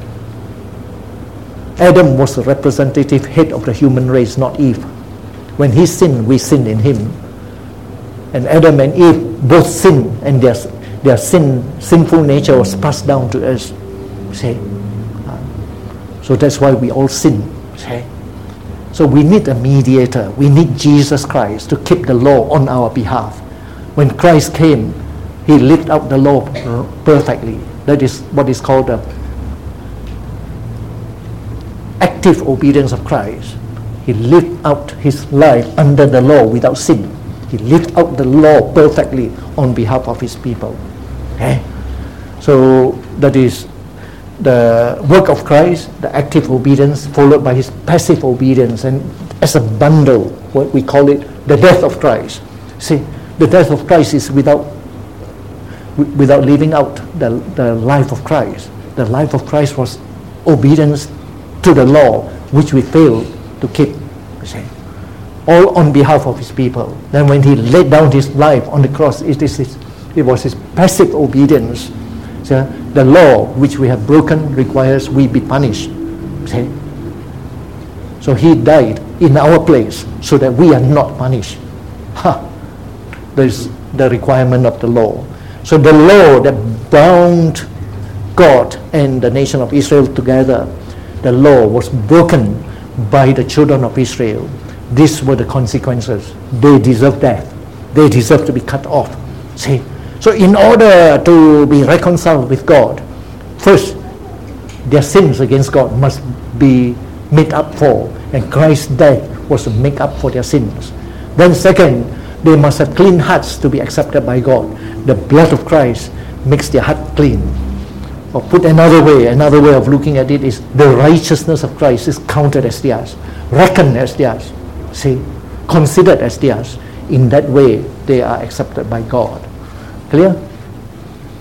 Adam was the representative head of the human race, not Eve. When he sinned, we sinned in him. And Adam and Eve both sinned, and their sinful nature was passed down to us. See? So that's why we all sin. See? So we need a mediator. We need Jesus Christ to keep the law on our behalf. When Christ came, He lived out the law perfectly. That is what is called the active obedience of Christ. He lived out His life under the law without sin. He lived out the law perfectly on behalf of His people. Okay? So that is the work of Christ, the active obedience, followed by His passive obedience, and as a bundle, what we call it, the death of Christ. See, the death of Christ is without living out the life of Christ. The life of Christ was obedience to the law, which we failed to keep. See? All on behalf of His people. Then when He laid down His life on the cross, it was His passive obedience. So the law which we have broken requires we be punished. See? So He died in our place so that we are not punished. There's the requirement of the law. So the law that bound God and the nation of Israel together, the law was broken by the children of Israel. These were the consequences. They deserve death. They deserve to be cut off. See? So in order to be reconciled with God, first, their sins against God must be made up for. And Christ's death was to make up for their sins. Then second, they must have clean hearts to be accepted by God. The blood of Christ makes their heart clean. Or put another way of looking at it is the righteousness of Christ is counted as theirs, reckoned as theirs. See, considered as theirs. In that way, they are accepted by God. Clear?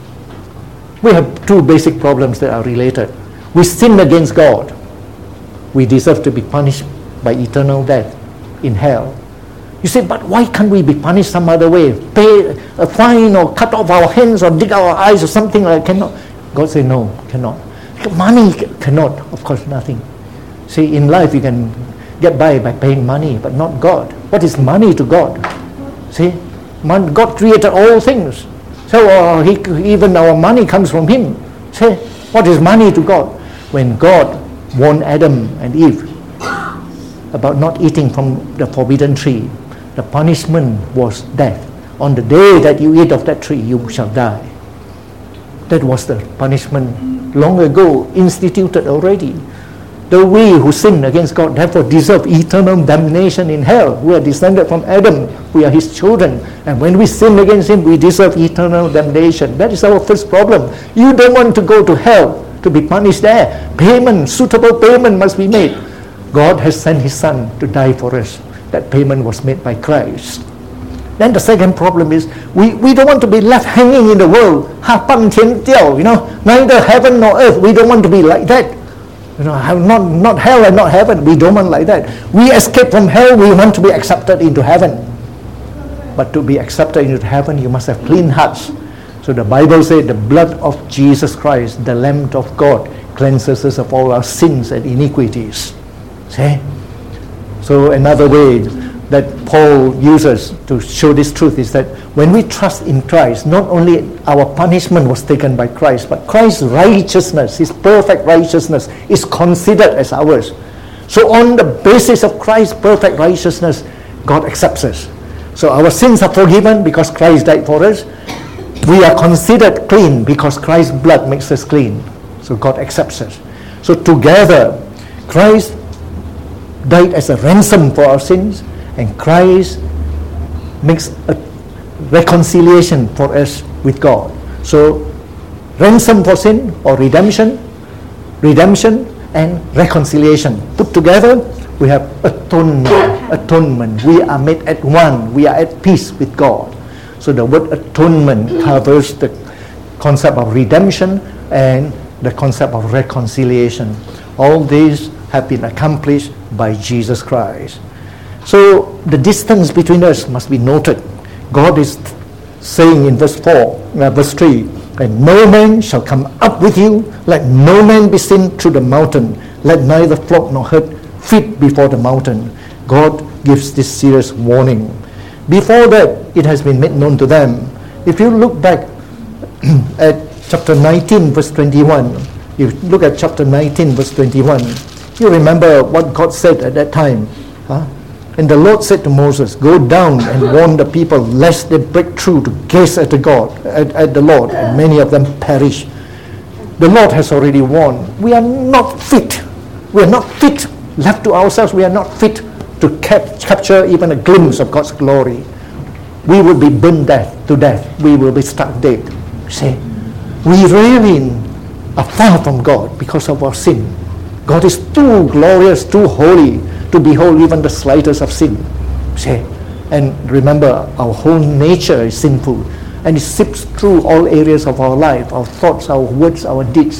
We have two basic problems that are related. We sin against God. we deserve to be punished by eternal death in hell. You say, but why can't we be punished some other way? Pay a fine or cut off our hands or dig our eyes or something like that? Cannot. God said, no, cannot. Money cannot, of course, nothing. See, in life you can get by paying money, but not God. What is money to God? See, God created all things. So even our money comes from Him. See, what is money to God? When God warned Adam and Eve about not eating from the forbidden tree, the punishment was death. On the day that you eat of that tree, you shall die. That was the punishment long ago instituted already. Though we who sin against God therefore deserve eternal damnation in hell. We are descended from Adam. We are his children. And when we sin against him, we deserve eternal damnation. That is our first problem. You don't want to go to hell to be punished there. Payment, suitable payment must be made. God has sent his Son to die for us. That payment was made by Christ. Then the second problem is we don't want to be left hanging in the world. Neither heaven nor earth. We don't want to be like that. Not hell and not heaven. We don't want like that. We escape from hell. We want to be accepted into heaven. But to be accepted into heaven, you must have clean hearts. So the Bible says the blood of Jesus Christ, the Lamb of God, cleanses us of all our sins and iniquities. See? So another way that Paul uses to show this truth is that when we trust in Christ, not only our punishment was taken by Christ, but Christ's righteousness, his perfect righteousness, is considered as ours. So on the basis of Christ's perfect righteousness, God accepts us. So our sins are forgiven because Christ died for us. We are considered clean because Christ's blood makes us clean. So God accepts us. So together, Christ died as a ransom for our sins, and Christ makes a reconciliation for us with God. So ransom for sin or redemption and reconciliation. Put together, we have atonement. We are made at one. We are at peace with God. So the word atonement covers the concept of redemption and the concept of reconciliation. All these have been accomplished by Jesus Christ. So the distance between us must be noted. God is saying in verse 3, and no man shall come up with you, let no man be seen through the mountain, let neither flock nor herd feed before the mountain. God gives this serious warning. Before that, it has been made known to them. If you look back at chapter 19, verse 21, you look at chapter 19, verse 21, you remember what God said at that time. And the Lord said to Moses, go down and warn the people lest they break through to gaze at the Lord, and many of them perish. The Lord has already warned. We are not fit. We are not fit. Left to ourselves, we are not fit to capture even a glimpse of God's glory. We will be burned to death. We will be struck dead. See, we really are far from God because of our sin. God is too glorious, too holy to behold even the slightest of sin. See? And remember, our whole nature is sinful, and it seeps through all areas of our life, our thoughts, our words, our deeds.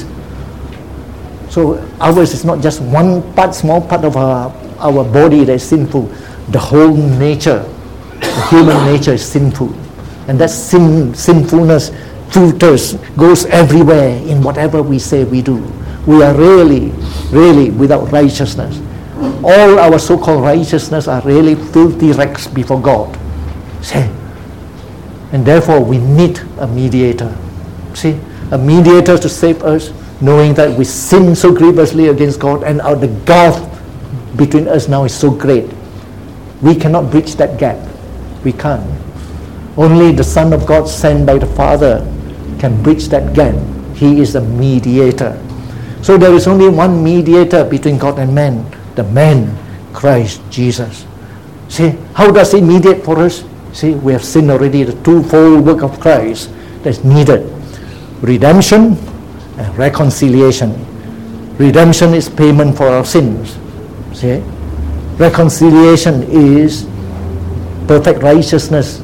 So ours is not just one part, small part of our body that is sinful. The whole nature, the human nature is sinful. And that sinfulness filters, goes everywhere in whatever we say we do. We are really, really without righteousness. All our so-called righteousness are really filthy rags before God. See? And therefore we need a mediator. See? A mediator to save us, knowing that we sin so grievously against God, and the gulf between us now is so great. We cannot bridge that gap. We can't. Only the Son of God sent by the Father can bridge that gap. He is the mediator. So there is only one mediator between God and man, the man, Christ Jesus. See, how does he mediate for us? See, we have seen already the twofold work of Christ that's needed. Redemption and reconciliation. Redemption is payment for our sins. See? Reconciliation is perfect righteousness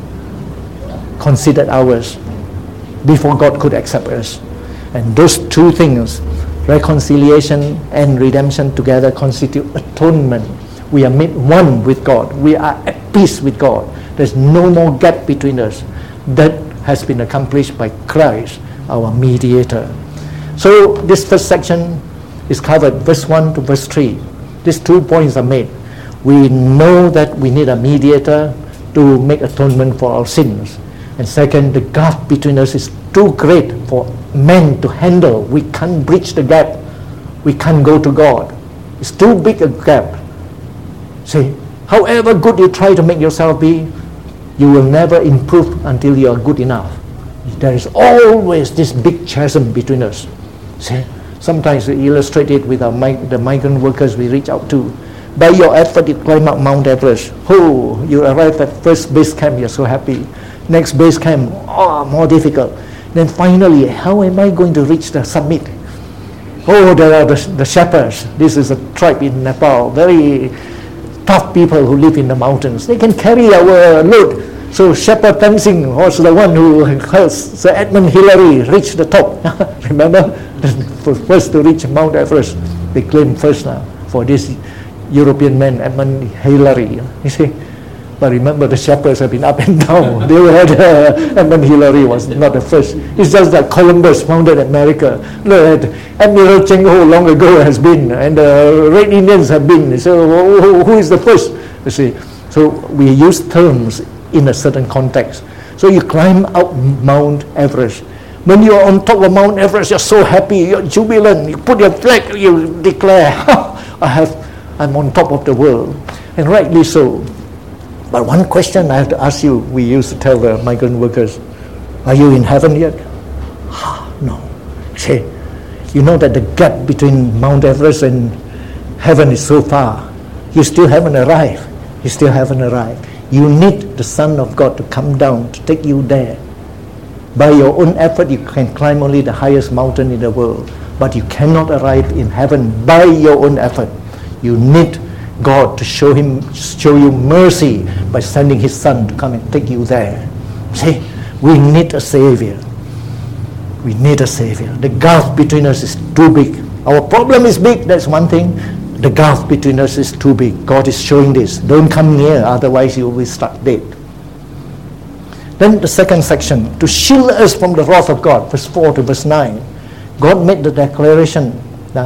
considered ours before God could accept us. And those two things Reconciliation and redemption together constitute atonement. We are made one with God. We are at peace with God. There's no more gap between us. That has been accomplished by Christ, our mediator. So this first section is covered, verse 1 to verse 3. These 2 points are made. We know that we need a mediator to make atonement for our sins. And second, the gap between us is too great for men to handle. We can't bridge the gap. We can't go to God. It's too big a gap. See, however good you try to make yourself be, you will never improve until you are good enough. There is always this big chasm between us. See, sometimes we illustrate it with the migrant workers we reach out to. By your effort, you climb up Mount Everest. Oh, you arrive at first base camp, you're so happy. Next base camp, more difficult. Then finally, how am I going to reach the summit? Oh, there are the shepherds. This is a tribe in Nepal, very tough people who live in the mountains. They can carry our load. So Shepherd Tenzing was the one who helped Sir Edmund Hillary reach the top. Remember? The first to reach Mount Everest. They claim first now for this European man, Edmund Hillary. You see? But remember, the shepherds have been up and down. They were Edmund Hillary was not the first. It's just that Columbus founded America. Admiral Cheng Ho long ago has been, and the Red Indians have been. So who is the first? You see, so we use terms in a certain context. So you climb up Mount Everest. When you are on top of Mount Everest, you're so happy, you're jubilant. You put your flag, you declare, I'm on top of the world, and rightly so. But one question I have to ask you, we used to tell the migrant workers, are you in heaven yet? No. See, you know that the gap between Mount Everest and heaven is so far. You still haven't arrived. You still haven't arrived. You need the Son of God to come down to take you there. By your own effort, you can climb only the highest mountain in the world, but you cannot arrive in heaven by your own effort. You need God to show you mercy by sending His Son to come and take you there. See, we need a Savior. We need a Savior. The gulf between us is too big. Our problem is big, that's one thing. The gulf between us is too big. God is showing this. Don't come near, otherwise you will be struck dead. Then the second section, to shield us from the wrath of God, verse 4 to verse 9. God made the declaration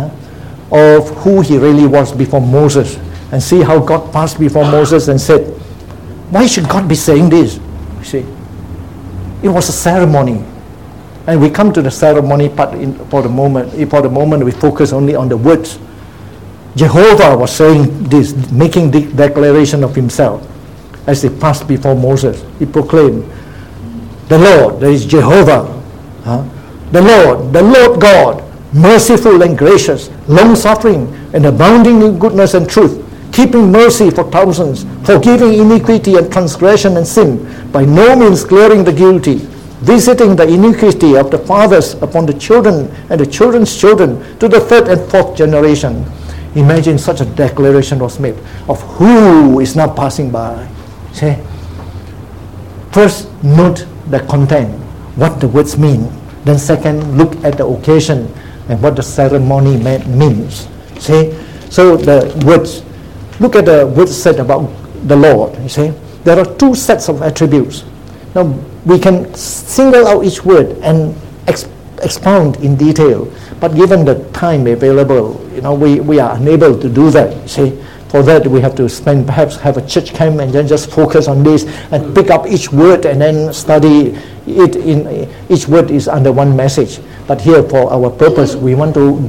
of who He really was before Moses. And see how God passed before Moses and said, why should God be saying this? You see, it was a ceremony. And we come to the ceremony part for the moment. For the moment, we focus only on the words. Jehovah was saying this, making the declaration of Himself as He passed before Moses. He proclaimed, the Lord, that is Jehovah, the Lord God, merciful and gracious, long-suffering and abounding in goodness and truth, keeping mercy for thousands, forgiving iniquity and transgression and sin, by no means clearing the guilty, visiting the iniquity of the fathers upon the children and the children's children to the third and fourth generation. Imagine such a declaration was made of who is now passing by. See? First, note the content, what the words mean. Then second, look at the occasion and what the ceremony means. See? So the words, look at the words said about the Lord. You see? There are two sets of attributes. Now, we can single out each word and expound in detail, but given the time available, we are unable to do that. See, for that we have to perhaps have a church camp and then just focus on this and pick up each word and then study it. In each word is under one message. But here, for our purpose, we want to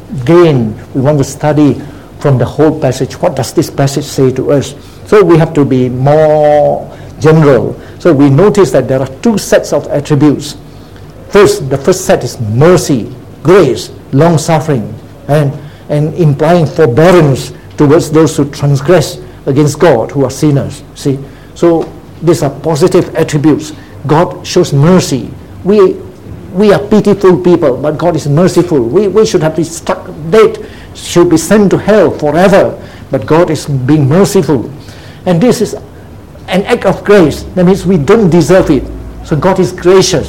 study from the whole passage. What does this passage say to us? So we have to be more general. So we notice that there are two sets of attributes. First, the first set is mercy, grace, long-suffering, and implying forbearance towards those who transgress against God, who are sinners. See, so these are positive attributes. God shows mercy. We are pitiful people, but God is merciful. We should have been struck dead, should be sent to hell forever, but God is being merciful. And this is an act of grace. That means we don't deserve it. So God is gracious.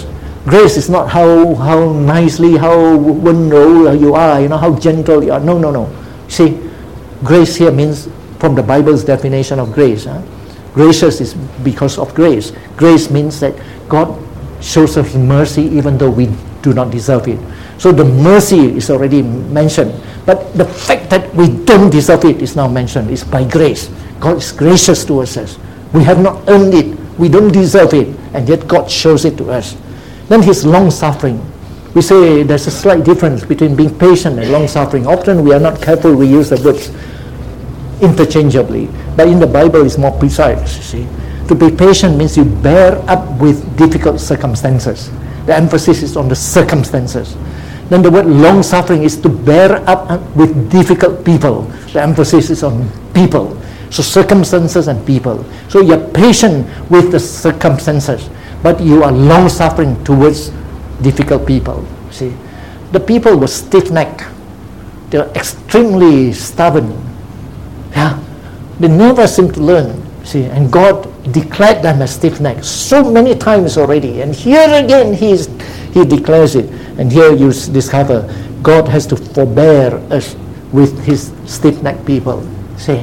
Grace is not how nicely, how温柔 you are, how gentle you are. No. See, grace here means, from the Bible's definition of grace, gracious is because of grace. Grace means that God shows us mercy even though we do not deserve it. So the mercy is already mentioned. But the fact that we don't deserve it is now mentioned. It's by grace. God is gracious towards us. We have not earned it. We don't deserve it. And yet God shows it to us. Then His long-suffering. We say there's a slight difference between being patient and long-suffering. Often we are not careful. We use the words interchangeably. But in the Bible it's more precise, you see. To be patient means you bear up with difficult circumstances. The emphasis is on the circumstances. Then the word long-suffering is to bear up with difficult people. The emphasis is on people. So circumstances and people. So you're patient with the circumstances, but you are long-suffering towards difficult people. See, the people were stiff-necked. They were extremely stubborn. Yeah, they never seem to learn. See, and God declared them as stiff-necked so many times already. And here again, He declares it. And here you discover God has to forbear us with His stiff-necked people. See,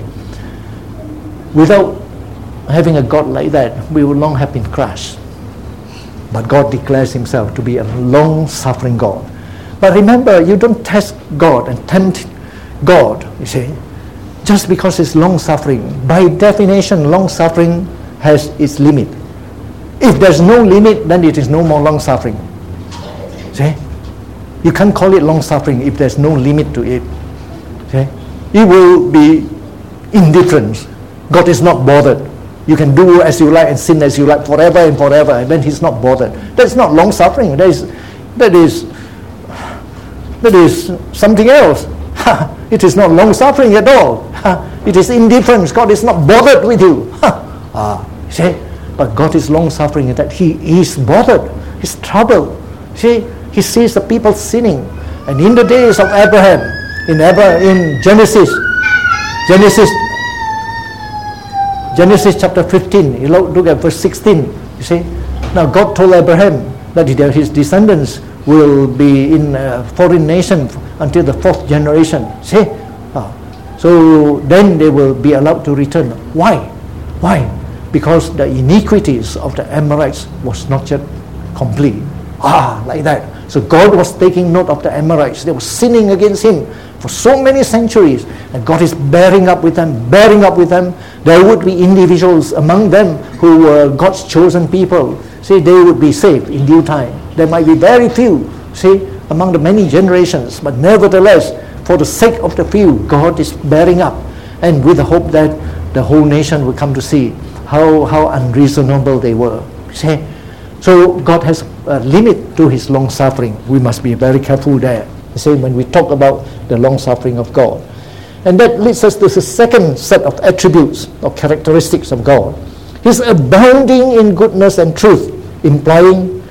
without having a God like that, we would long have been crushed. But God declares Himself to be a long-suffering God. But remember, you don't test God and tempt God, you see, just because it's long-suffering. By definition, long-suffering has its limit. If there's no limit, then it is no more long-suffering. See? You can't call it long-suffering if there's no limit to it. See? It will be indifference. God is not bothered. You can do as you like and sin as you like forever and forever, and then He's not bothered. That's not long-suffering. That is something else. It is not long-suffering at all. It is indifference. God is not bothered with you. See? But God is long-suffering in that He is bothered. He's troubled. See? He sees the people sinning. And in the days of Abraham, in Genesis chapter 15, you look at verse 16, you see. Now God told Abraham that his descendants will be in a foreign nation until the 4th generation. See? So then they will be allowed to return. Why? Because the iniquities of the Amorites was not yet complete. Like that. So God was taking note of the Amorites. They were sinning against Him for so many centuries, and God is bearing up with them. There would be individuals among them who were God's chosen people. See, they would be saved in due time. There might be very few, see, among the many generations, but nevertheless, for the sake of the few, God is bearing up, and with the hope that the whole nation will come to see how unreasonable they were. See? So God has a limit to His long-suffering. We must be very careful there. You see, when we talk about the long-suffering of God. And that leads us to the second set of attributes or characteristics of God. He's abounding in goodness and truth, implying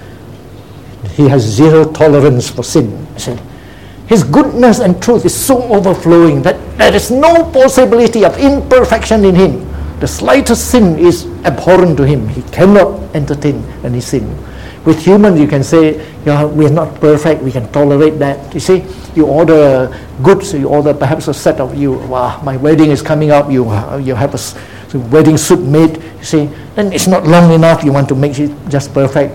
He has zero tolerance for sin. See? His goodness and truth is so overflowing that there is no possibility of imperfection in Him. The slightest sin is abhorrent to Him. He cannot entertain any sin. With humans, you can say, we are not perfect, we can tolerate that. You see, you order goods, you order perhaps a set of my wedding is coming up, you have a wedding suit made, you see, then it's not long enough, you want to make it just perfect.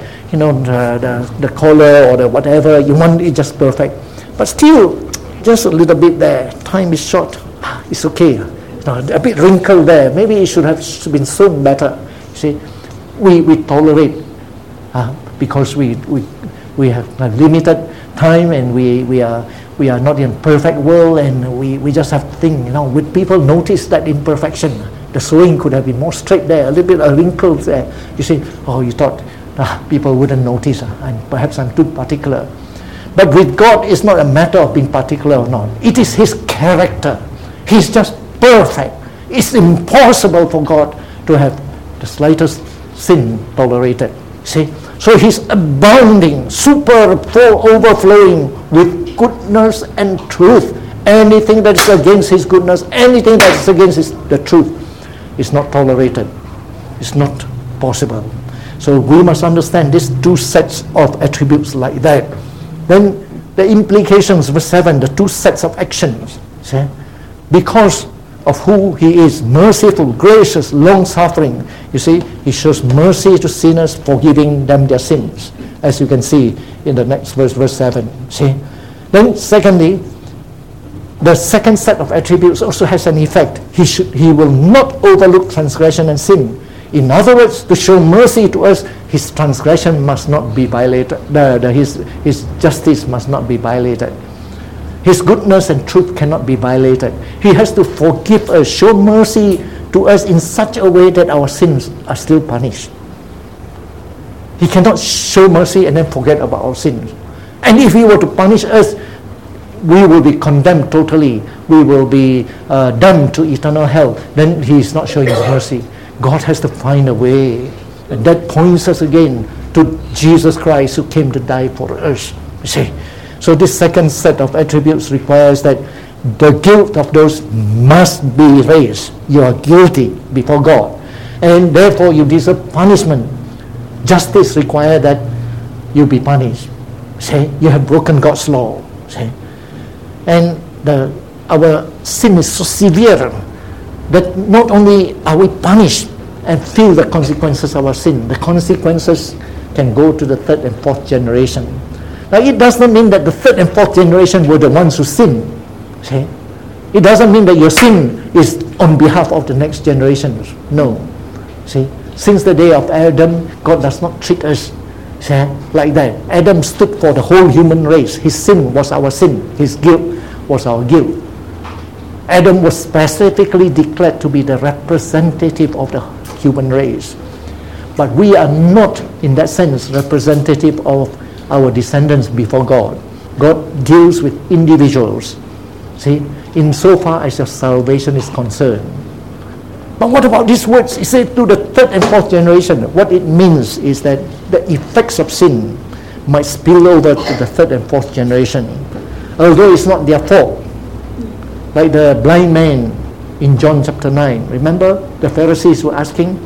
The collar or the whatever, you want it just perfect. But still, just a little bit there, time is short, it's okay. A bit wrinkled there, maybe it should have been sewn better. You see, we tolerate because we have a limited time, and we are not in a perfect world, and we just have to think, would people notice that imperfection? The sewing could have been more straight there, a little bit of wrinkles there. You see, you thought people wouldn't notice, and perhaps I'm too particular. But with God, it's not a matter of being particular or not. It is His character. He's just perfect. It's impossible for God to have the slightest sin tolerated. See? So He's abounding, overflowing with goodness and truth. Anything that is against His goodness, anything that is against the truth is not tolerated. It's not possible. So we must understand these two sets of attributes like that. Then the implications, verse 7, the two sets of actions. See? Because of who he is, merciful, gracious, long-suffering. You see, he shows mercy to sinners, forgiving them their sins, as you can see in the next verse, verse 7. See? Then secondly, the second set of attributes also has an effect. He will not overlook transgression and sin. In other words, to show mercy to us, his transgression must not be violated. His justice must not be violated. His goodness and truth cannot be violated. He has to forgive us, show mercy to us in such a way that our sins are still punished. He cannot show mercy and then forget about our sins. And if he were to punish us, we will be condemned totally. We will be done to eternal hell. Then he is not showing his mercy. God has to find a way. And that points us again to Jesus Christ, who came to die for us. You see? So this second set of attributes requires that the guilt of those must be raised. You are guilty before God, and therefore you deserve punishment. Justice requires that you be punished. See, you have broken God's law. See, and our sin is so severe that not only are we punished and feel the consequences of our sin, the consequences can go to the third and fourth generation. Now, it does not mean that the third and fourth generation were the ones who sinned. See? It doesn't mean that your sin is on behalf of the next generations. No. See? Since the day of Adam, God does not treat us like that. Adam stood for the whole human race. His sin was our sin. His guilt was our guilt. Adam was specifically declared to be the representative of the human race. But we are not, in that sense, representative of our descendants before God. God deals with individuals, see, insofar as your salvation is concerned. But what about these words? He said to the third and fourth generation. What it means is that the effects of sin might spill over to the third and fourth generation, although it's not their fault. Like the blind man in John chapter 9. Remember, the Pharisees were asking,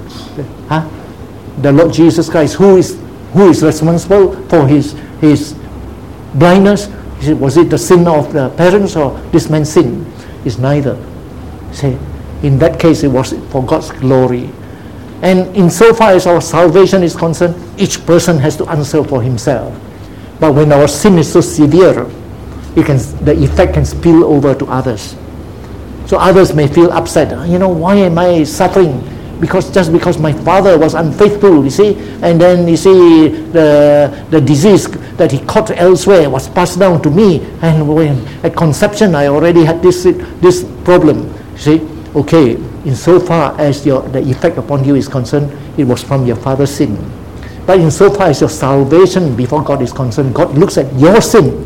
the Lord Jesus Christ, who is responsible for his blindness? He said, was it the sin of the parents or this man's sin? It's neither. See, in that case, it was for God's glory. And insofar as our salvation is concerned, each person has to answer for himself. But when our sin is so severe, the effect can spill over to others. So others may feel upset. Why am I suffering? Just because my father was unfaithful, you see, and then you see the disease that he caught elsewhere was passed down to me, and when at conception I already had this problem. You see, okay, insofar as the effect upon you is concerned, it was from your father's sin. But insofar as your salvation before God is concerned, God looks at your sin.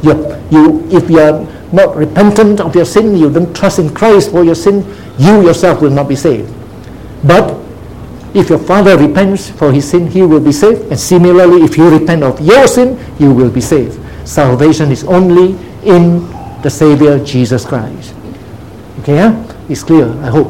If you are not repentant of your sin, you don't trust in Christ for your sin, you yourself will not be saved. But if your father repents for his sin, he will be saved. And similarly, if you repent of your sin, you will be saved. Salvation is only in the Savior, Jesus Christ. Okay, it's clear, I hope.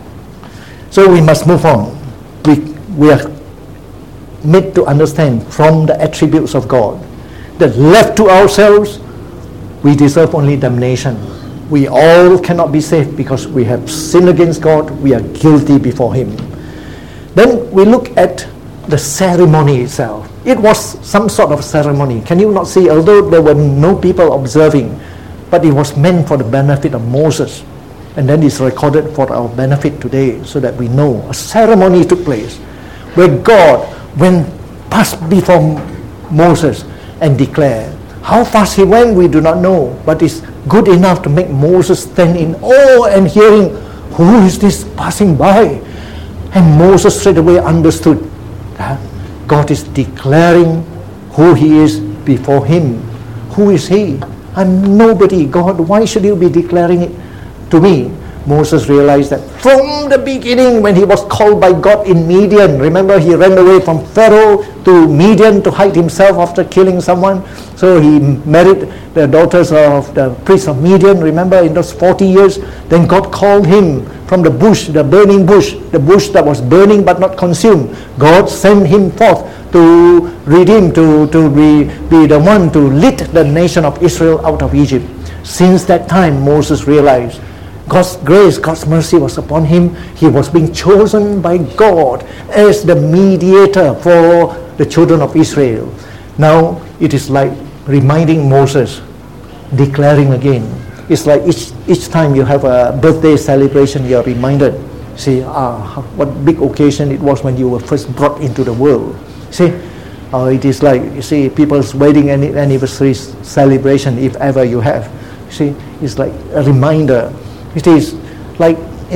So we must move on. We are made to understand from the attributes of God that left to ourselves, we deserve only damnation. We all cannot be saved because we have sinned against God. We are guilty before Him. Then we look at the ceremony itself. It was some sort of ceremony. Can you not see? Although there were no people observing, but it was meant for the benefit of Moses. And then it's recorded for our benefit today so that we know a ceremony took place where God went past before Moses and declared. How fast he went, we do not know, but it's good enough to make Moses stand in awe and hearing, who is this passing by? And Moses straight away understood that God is declaring who he is before him. Who is he? I'm nobody. God, why should you be declaring it to me? Moses realized that from the beginning when he was called by God in Midian, remember he ran away from Pharaoh to Midian to hide himself after killing someone. So he married the daughters of the priest of Midian, remember, in those 40 years. Then God called him from the bush, the burning bush, the bush that was burning but not consumed. God sent him forth to redeem, to be the one to lead the nation of Israel out of Egypt. Since that time, Moses realized God's grace, God's mercy was upon him. He was being chosen by God as the mediator for the children of Israel. Now it is like reminding Moses, declaring again. It's like each time you have a birthday celebration, you are reminded. See, what big occasion it was when you were first brought into the world. See, it is like, you see, people's wedding anniversary celebration, if ever you have. See, it's like a reminder. It is like,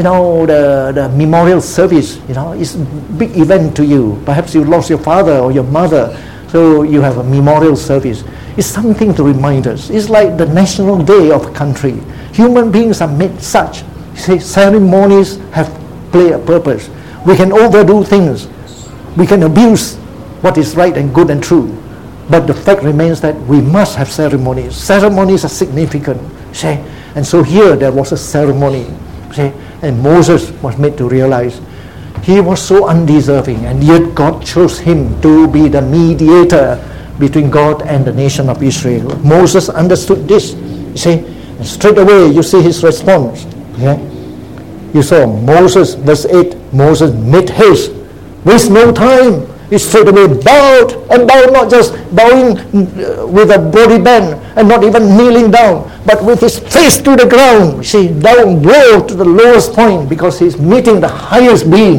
the memorial service, it's a big event to you. Perhaps you lost your father or your mother, so you have a memorial service. It's something to remind us. It's like the national day of a country. Human beings are made such. See, ceremonies play a purpose. We can overdo things. We can abuse what is right and good and true. But the fact remains that we must have ceremonies. Ceremonies are significant. See? And so here there was a ceremony. See? And Moses was made to realize he was so undeserving, and yet God chose him to be the mediator between God and the nation of Israel. Moses understood this. You see? And straight away you see his response. Okay? You saw Moses, verse 8, Moses made haste. Waste no time. He straight away bowed, and bowed, not just bowing with a body bend and not even kneeling down, but with his face to the ground. See, down low to the lowest point, because he's meeting the highest being.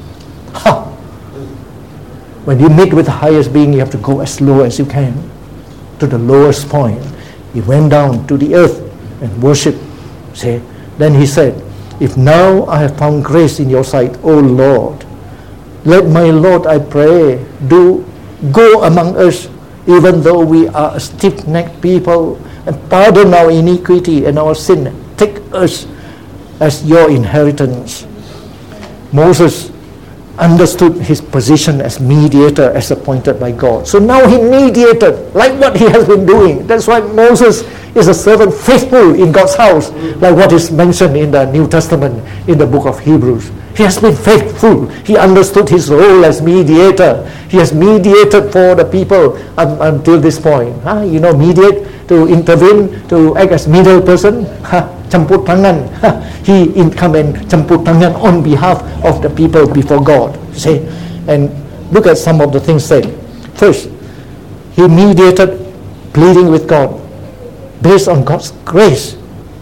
When you meet with the highest being, you have to go as low as you can to the lowest point. He went down to the earth and worshipped. See, then he said, if now I have found grace in your sight, O Lord, let my Lord, I pray, go among us, even though we are a stiff-necked people, and pardon our iniquity and our sin. Take us as your inheritance. Moses understood his position as mediator, as appointed by God. So now he mediated, like what he has been doing. That's why Moses is a servant faithful in God's house, like what is mentioned in the New Testament in the book of Hebrews. He has been faithful. He understood his role as mediator. He has mediated for the people until this point. Mediate, to intervene, to act as middle person. Campur tangan. He come and campur tangan on behalf of the people before God. See? And look at some of the things said. First, he mediated, pleading with God based on God's grace.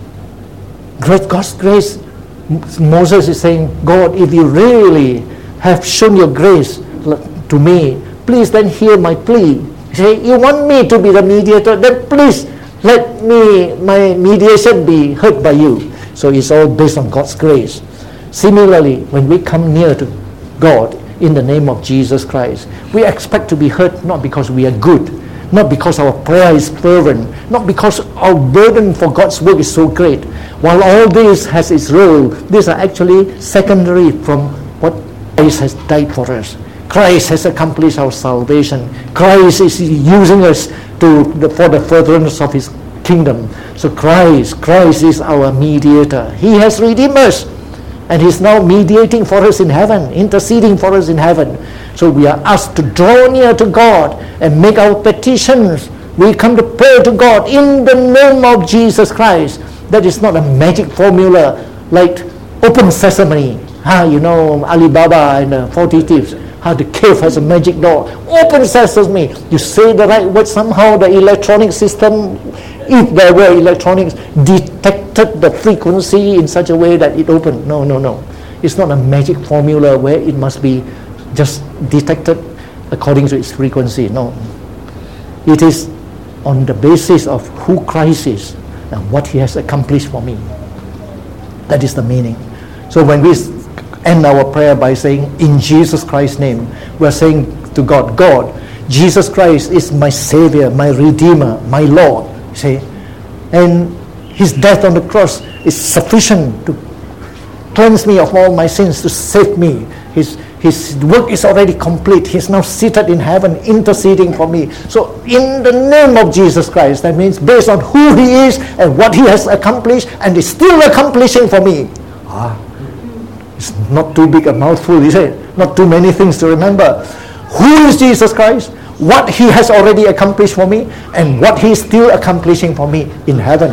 God's grace. Moses is saying, God, if you really have shown your grace to me, please then hear my plea. Say, you want me to be the mediator, then please let my mediation be heard by you. So it's all based on God's grace. Similarly, when we come near to God in the name of Jesus Christ, we expect to be heard not because we are good, not because our prayer is fervent, not because our burden for God's work is so great. While all this has its role, these are actually secondary from what Christ has died for us. Christ has accomplished our salvation. Christ is using us for the furtherance of His kingdom. So Christ is our mediator. He has redeemed us, and He's now mediating for us in heaven, interceding for us in heaven. So we are asked to draw near to God and make our petitions. We come to pray to God in the name of Jesus Christ. That is not a magic formula like open sesame. Alibaba and the 40 thieves. The cave has a magic door. Open sesame. You say the right word, somehow the electronic system, if there were electronics, detected the frequency in such a way that it opened. No. It's not a magic formula where it must be just detected according to its frequency. No. It is on the basis of who Christ is and what He has accomplished for me. That is the meaning. So when we end our prayer by saying, in Jesus Christ's name, we are saying to God, God, Jesus Christ is my Savior, my Redeemer, my Lord. See? And His death on the cross is sufficient to cleanse me of all my sins, to save me. His work is already complete. He's now seated in heaven, interceding for me. So in the name of Jesus Christ, that means based on who He is and what He has accomplished and is still accomplishing for me. It's not too big a mouthful, is it? Not too many things to remember. Who is Jesus Christ? What He has already accomplished for me, and what He is still accomplishing for me in heaven.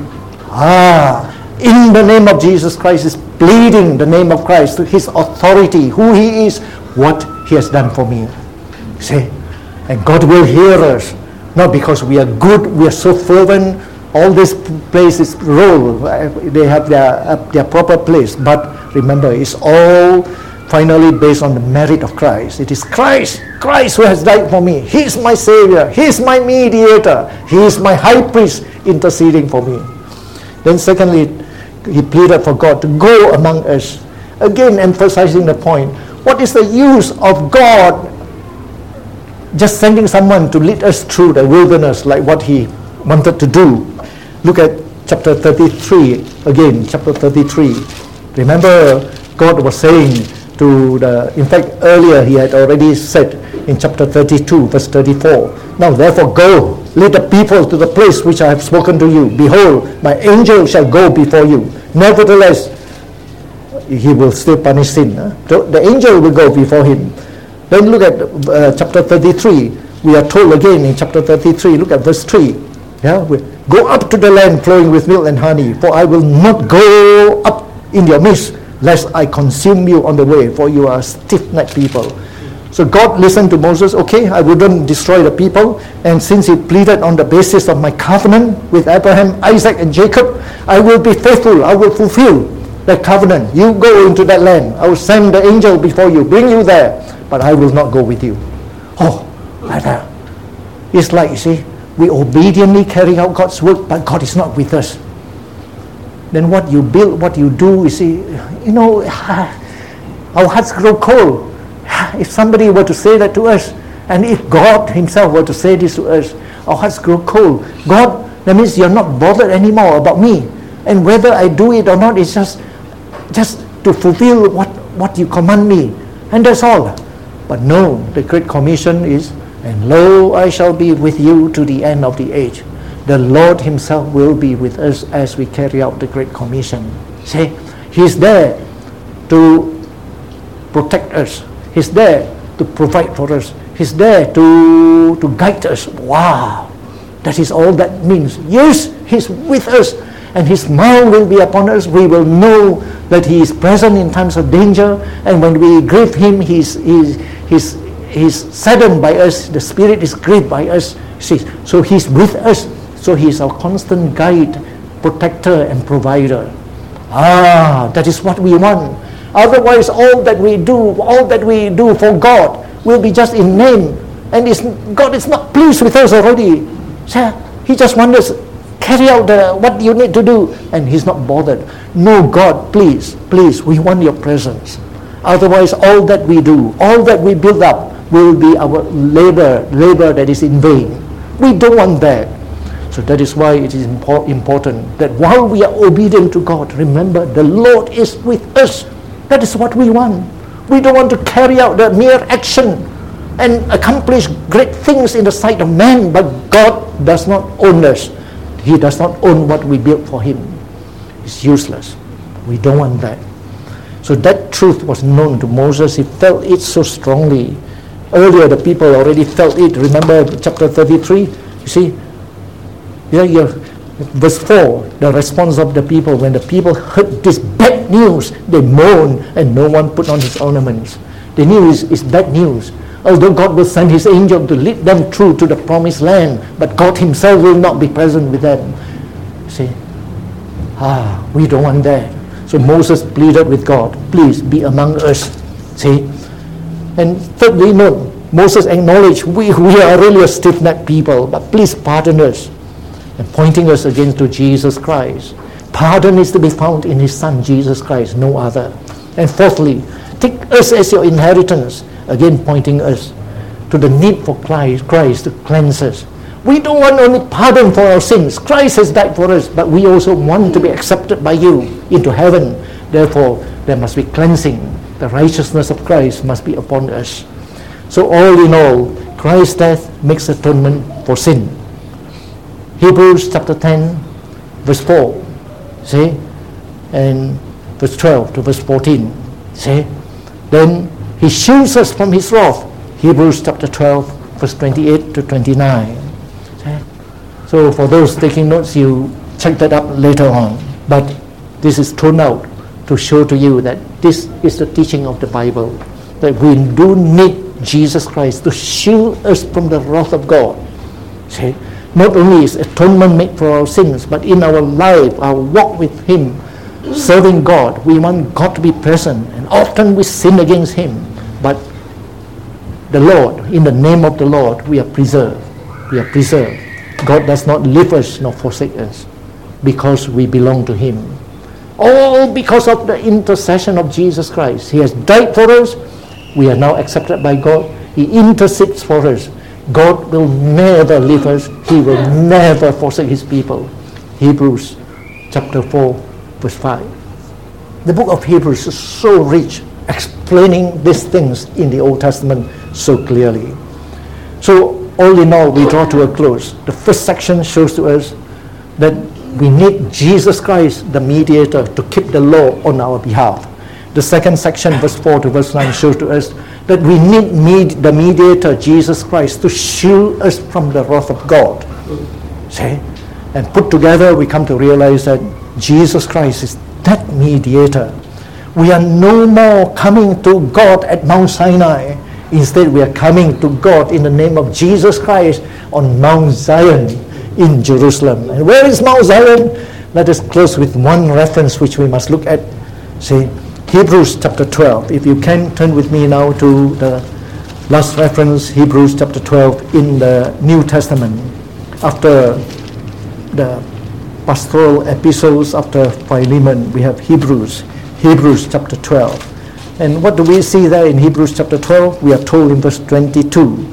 In the name of Jesus Christ is pleading the name of Christ, His authority, who He is, what He has done for me. See? And God will hear us, not because we are good, we are so fervent, all these places roll, they have their proper place, but remember, it's all finally based on the merit of Christ. It is Christ who has died for me. He is my Savior, He is my mediator, He is my high priest interceding for me. Then secondly, He pleaded for God to go among us. Again, emphasizing the point. What is the use of God just sending someone to lead us through the wilderness like what He wanted to do? Look at chapter 33 again, chapter 33. Remember, God was saying in fact, earlier He had already said in chapter 32, verse 34, now therefore go, lead the people to the place which I have spoken to you. Behold, my angel shall go before you. Nevertheless, He will still punish sin. The angel will go before Him. Then look at chapter 33. We are told again in chapter 33, look at verse 3. Go up to the land flowing with milk and honey, for I will not go up in your midst, lest I consume you on the way, for you are a stiff-necked people. So God listened to Moses. Okay, I wouldn't destroy the people, and since he pleaded on the basis of my covenant with Abraham, Isaac and Jacob, I will be faithful, I will fulfill that covenant. You go into that land, I will send the angel before you, bring you there, but I will not go with you. Like that. It's like, you see, we obediently carry out God's work, but God is not with us. Then what you build, what you do, you see, our hearts grow cold. If somebody were to say that to us, and if God Himself were to say this to us, our hearts grow cold. God, that means you're not bothered anymore about me. And whether I do it or not, it's just to fulfill what you command me. And that's all. But no, the Great Commission is, and lo, I shall be with you to the end of the age. The Lord Himself will be with us as we carry out the Great Commission. See, He's there to protect us. He's there to provide for us. He's there to guide us. Wow! That is all that means. Yes, He's with us, and His smile will be upon us. We will know that He is present in times of danger, and when we grieve Him, He's saddened by us. The Spirit is grieved by us. See, so He's with us. So He is our constant guide, protector, and provider. That is what we want. Otherwise, all that we do for God will be just in name, and God is not pleased with us already. He just wants us carry out what you need to do, and He's not bothered. No, God, please, we want your presence. Otherwise, all that we do, all that we build up, will be our labor that is in vain. We don't want that. So that is why it is important that while we are obedient to God, remember the Lord is with us. That is what we want. We don't want to carry out the mere action and accomplish great things in the sight of man, but God does not own us. He does not own what we built for Him. It's useless. We don't want that. So that truth was known to Moses. He felt it so strongly. Earlier, the people already felt it. Remember chapter 33? You see? Verse 4, the response of the people. When the people heard this bad news, they mourned, and no one put on his ornaments. They knew it's bad news. Although God will send His angel to lead them through to the promised land, but God Himself will not be present with them. See? We don't want that. So Moses pleaded with God, please be among us. See? And thirdly, note, Moses acknowledged we are really a stiff-necked people, but please pardon us. And pointing us again to Jesus Christ. Pardon is to be found in His Son, Jesus Christ, no other. And fourthly, take us as your inheritance, again pointing us to the need for Christ to cleanse us. We don't want only pardon for our sins. Christ has died for us, but we also want to be accepted by you into heaven. Therefore, there must be cleansing. The righteousness of Christ must be upon us. So all in all, Christ's death makes atonement for sin. Hebrews chapter 10, verse 4, see? And verse 12 to verse 14, see? Then he shields us from his wrath. Hebrews chapter 12, verse 28 to 29. See? So for those taking notes, you check that up later on. But this is thrown out to show to you that this is the teaching of the Bible, that we do need Jesus Christ to shield us from the wrath of God. See? Not only is atonement made for our sins, but in our life, our walk with Him, serving God, we want God to be present, and often we sin against Him. But the Lord, in the name of the Lord, we are preserved. We are preserved. God does not leave us nor forsake us because we belong to Him. All because of the intercession of Jesus Christ. He has died for us. We are now accepted by God. He intercedes for us. God will never leave us. He will never forsake His people. Hebrews chapter 4, verse 5. The book of Hebrews is so rich, explaining these things in the Old Testament so clearly. So all in all, we draw to a close. The first section shows to us that we need Jesus Christ, the mediator, to keep the law on our behalf. The second section, verse 4 to verse 9, shows to us that we need the mediator, Jesus Christ, to shield us from the wrath of God. See? And put together, we come to realize that Jesus Christ is that mediator. We are no more coming to God at Mount Sinai. Instead, we are coming to God in the name of Jesus Christ on Mount Zion in Jerusalem. And where is Mount Zion? Let us close with one reference which we must look at. See, Hebrews chapter 12. If you can, turn with me now to the last reference, Hebrews chapter 12 in the New Testament. After the pastoral epistles, after Philemon, we have Hebrews chapter 12. And what do we see there in Hebrews chapter 12? We are told in verse 22.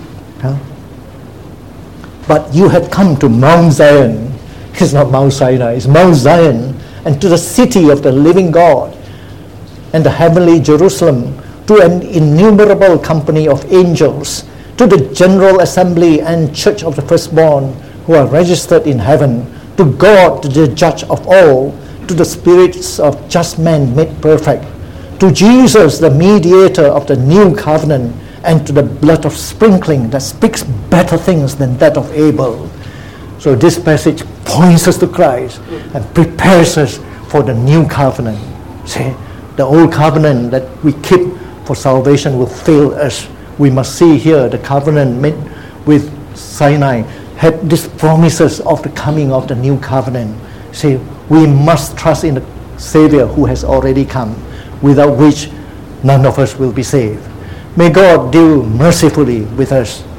But you had come to Mount Zion. It's not Mount Sinai, it's Mount Zion, and to the city of the living God, and the heavenly Jerusalem, to an innumerable company of angels, to the general assembly and church of the firstborn who are registered in heaven, to God, the judge of all, to the spirits of just men made perfect, to Jesus, the mediator of the new covenant, and to the blood of sprinkling that speaks better things than that of Abel. So this passage points us to Christ and prepares us for the new covenant. See, the old covenant that we keep for salvation will fail us. We must see here the covenant made with Sinai had these promises of the coming of the new covenant. See, we must trust in the Savior who has already come, without which none of us will be saved. May God deal mercifully with us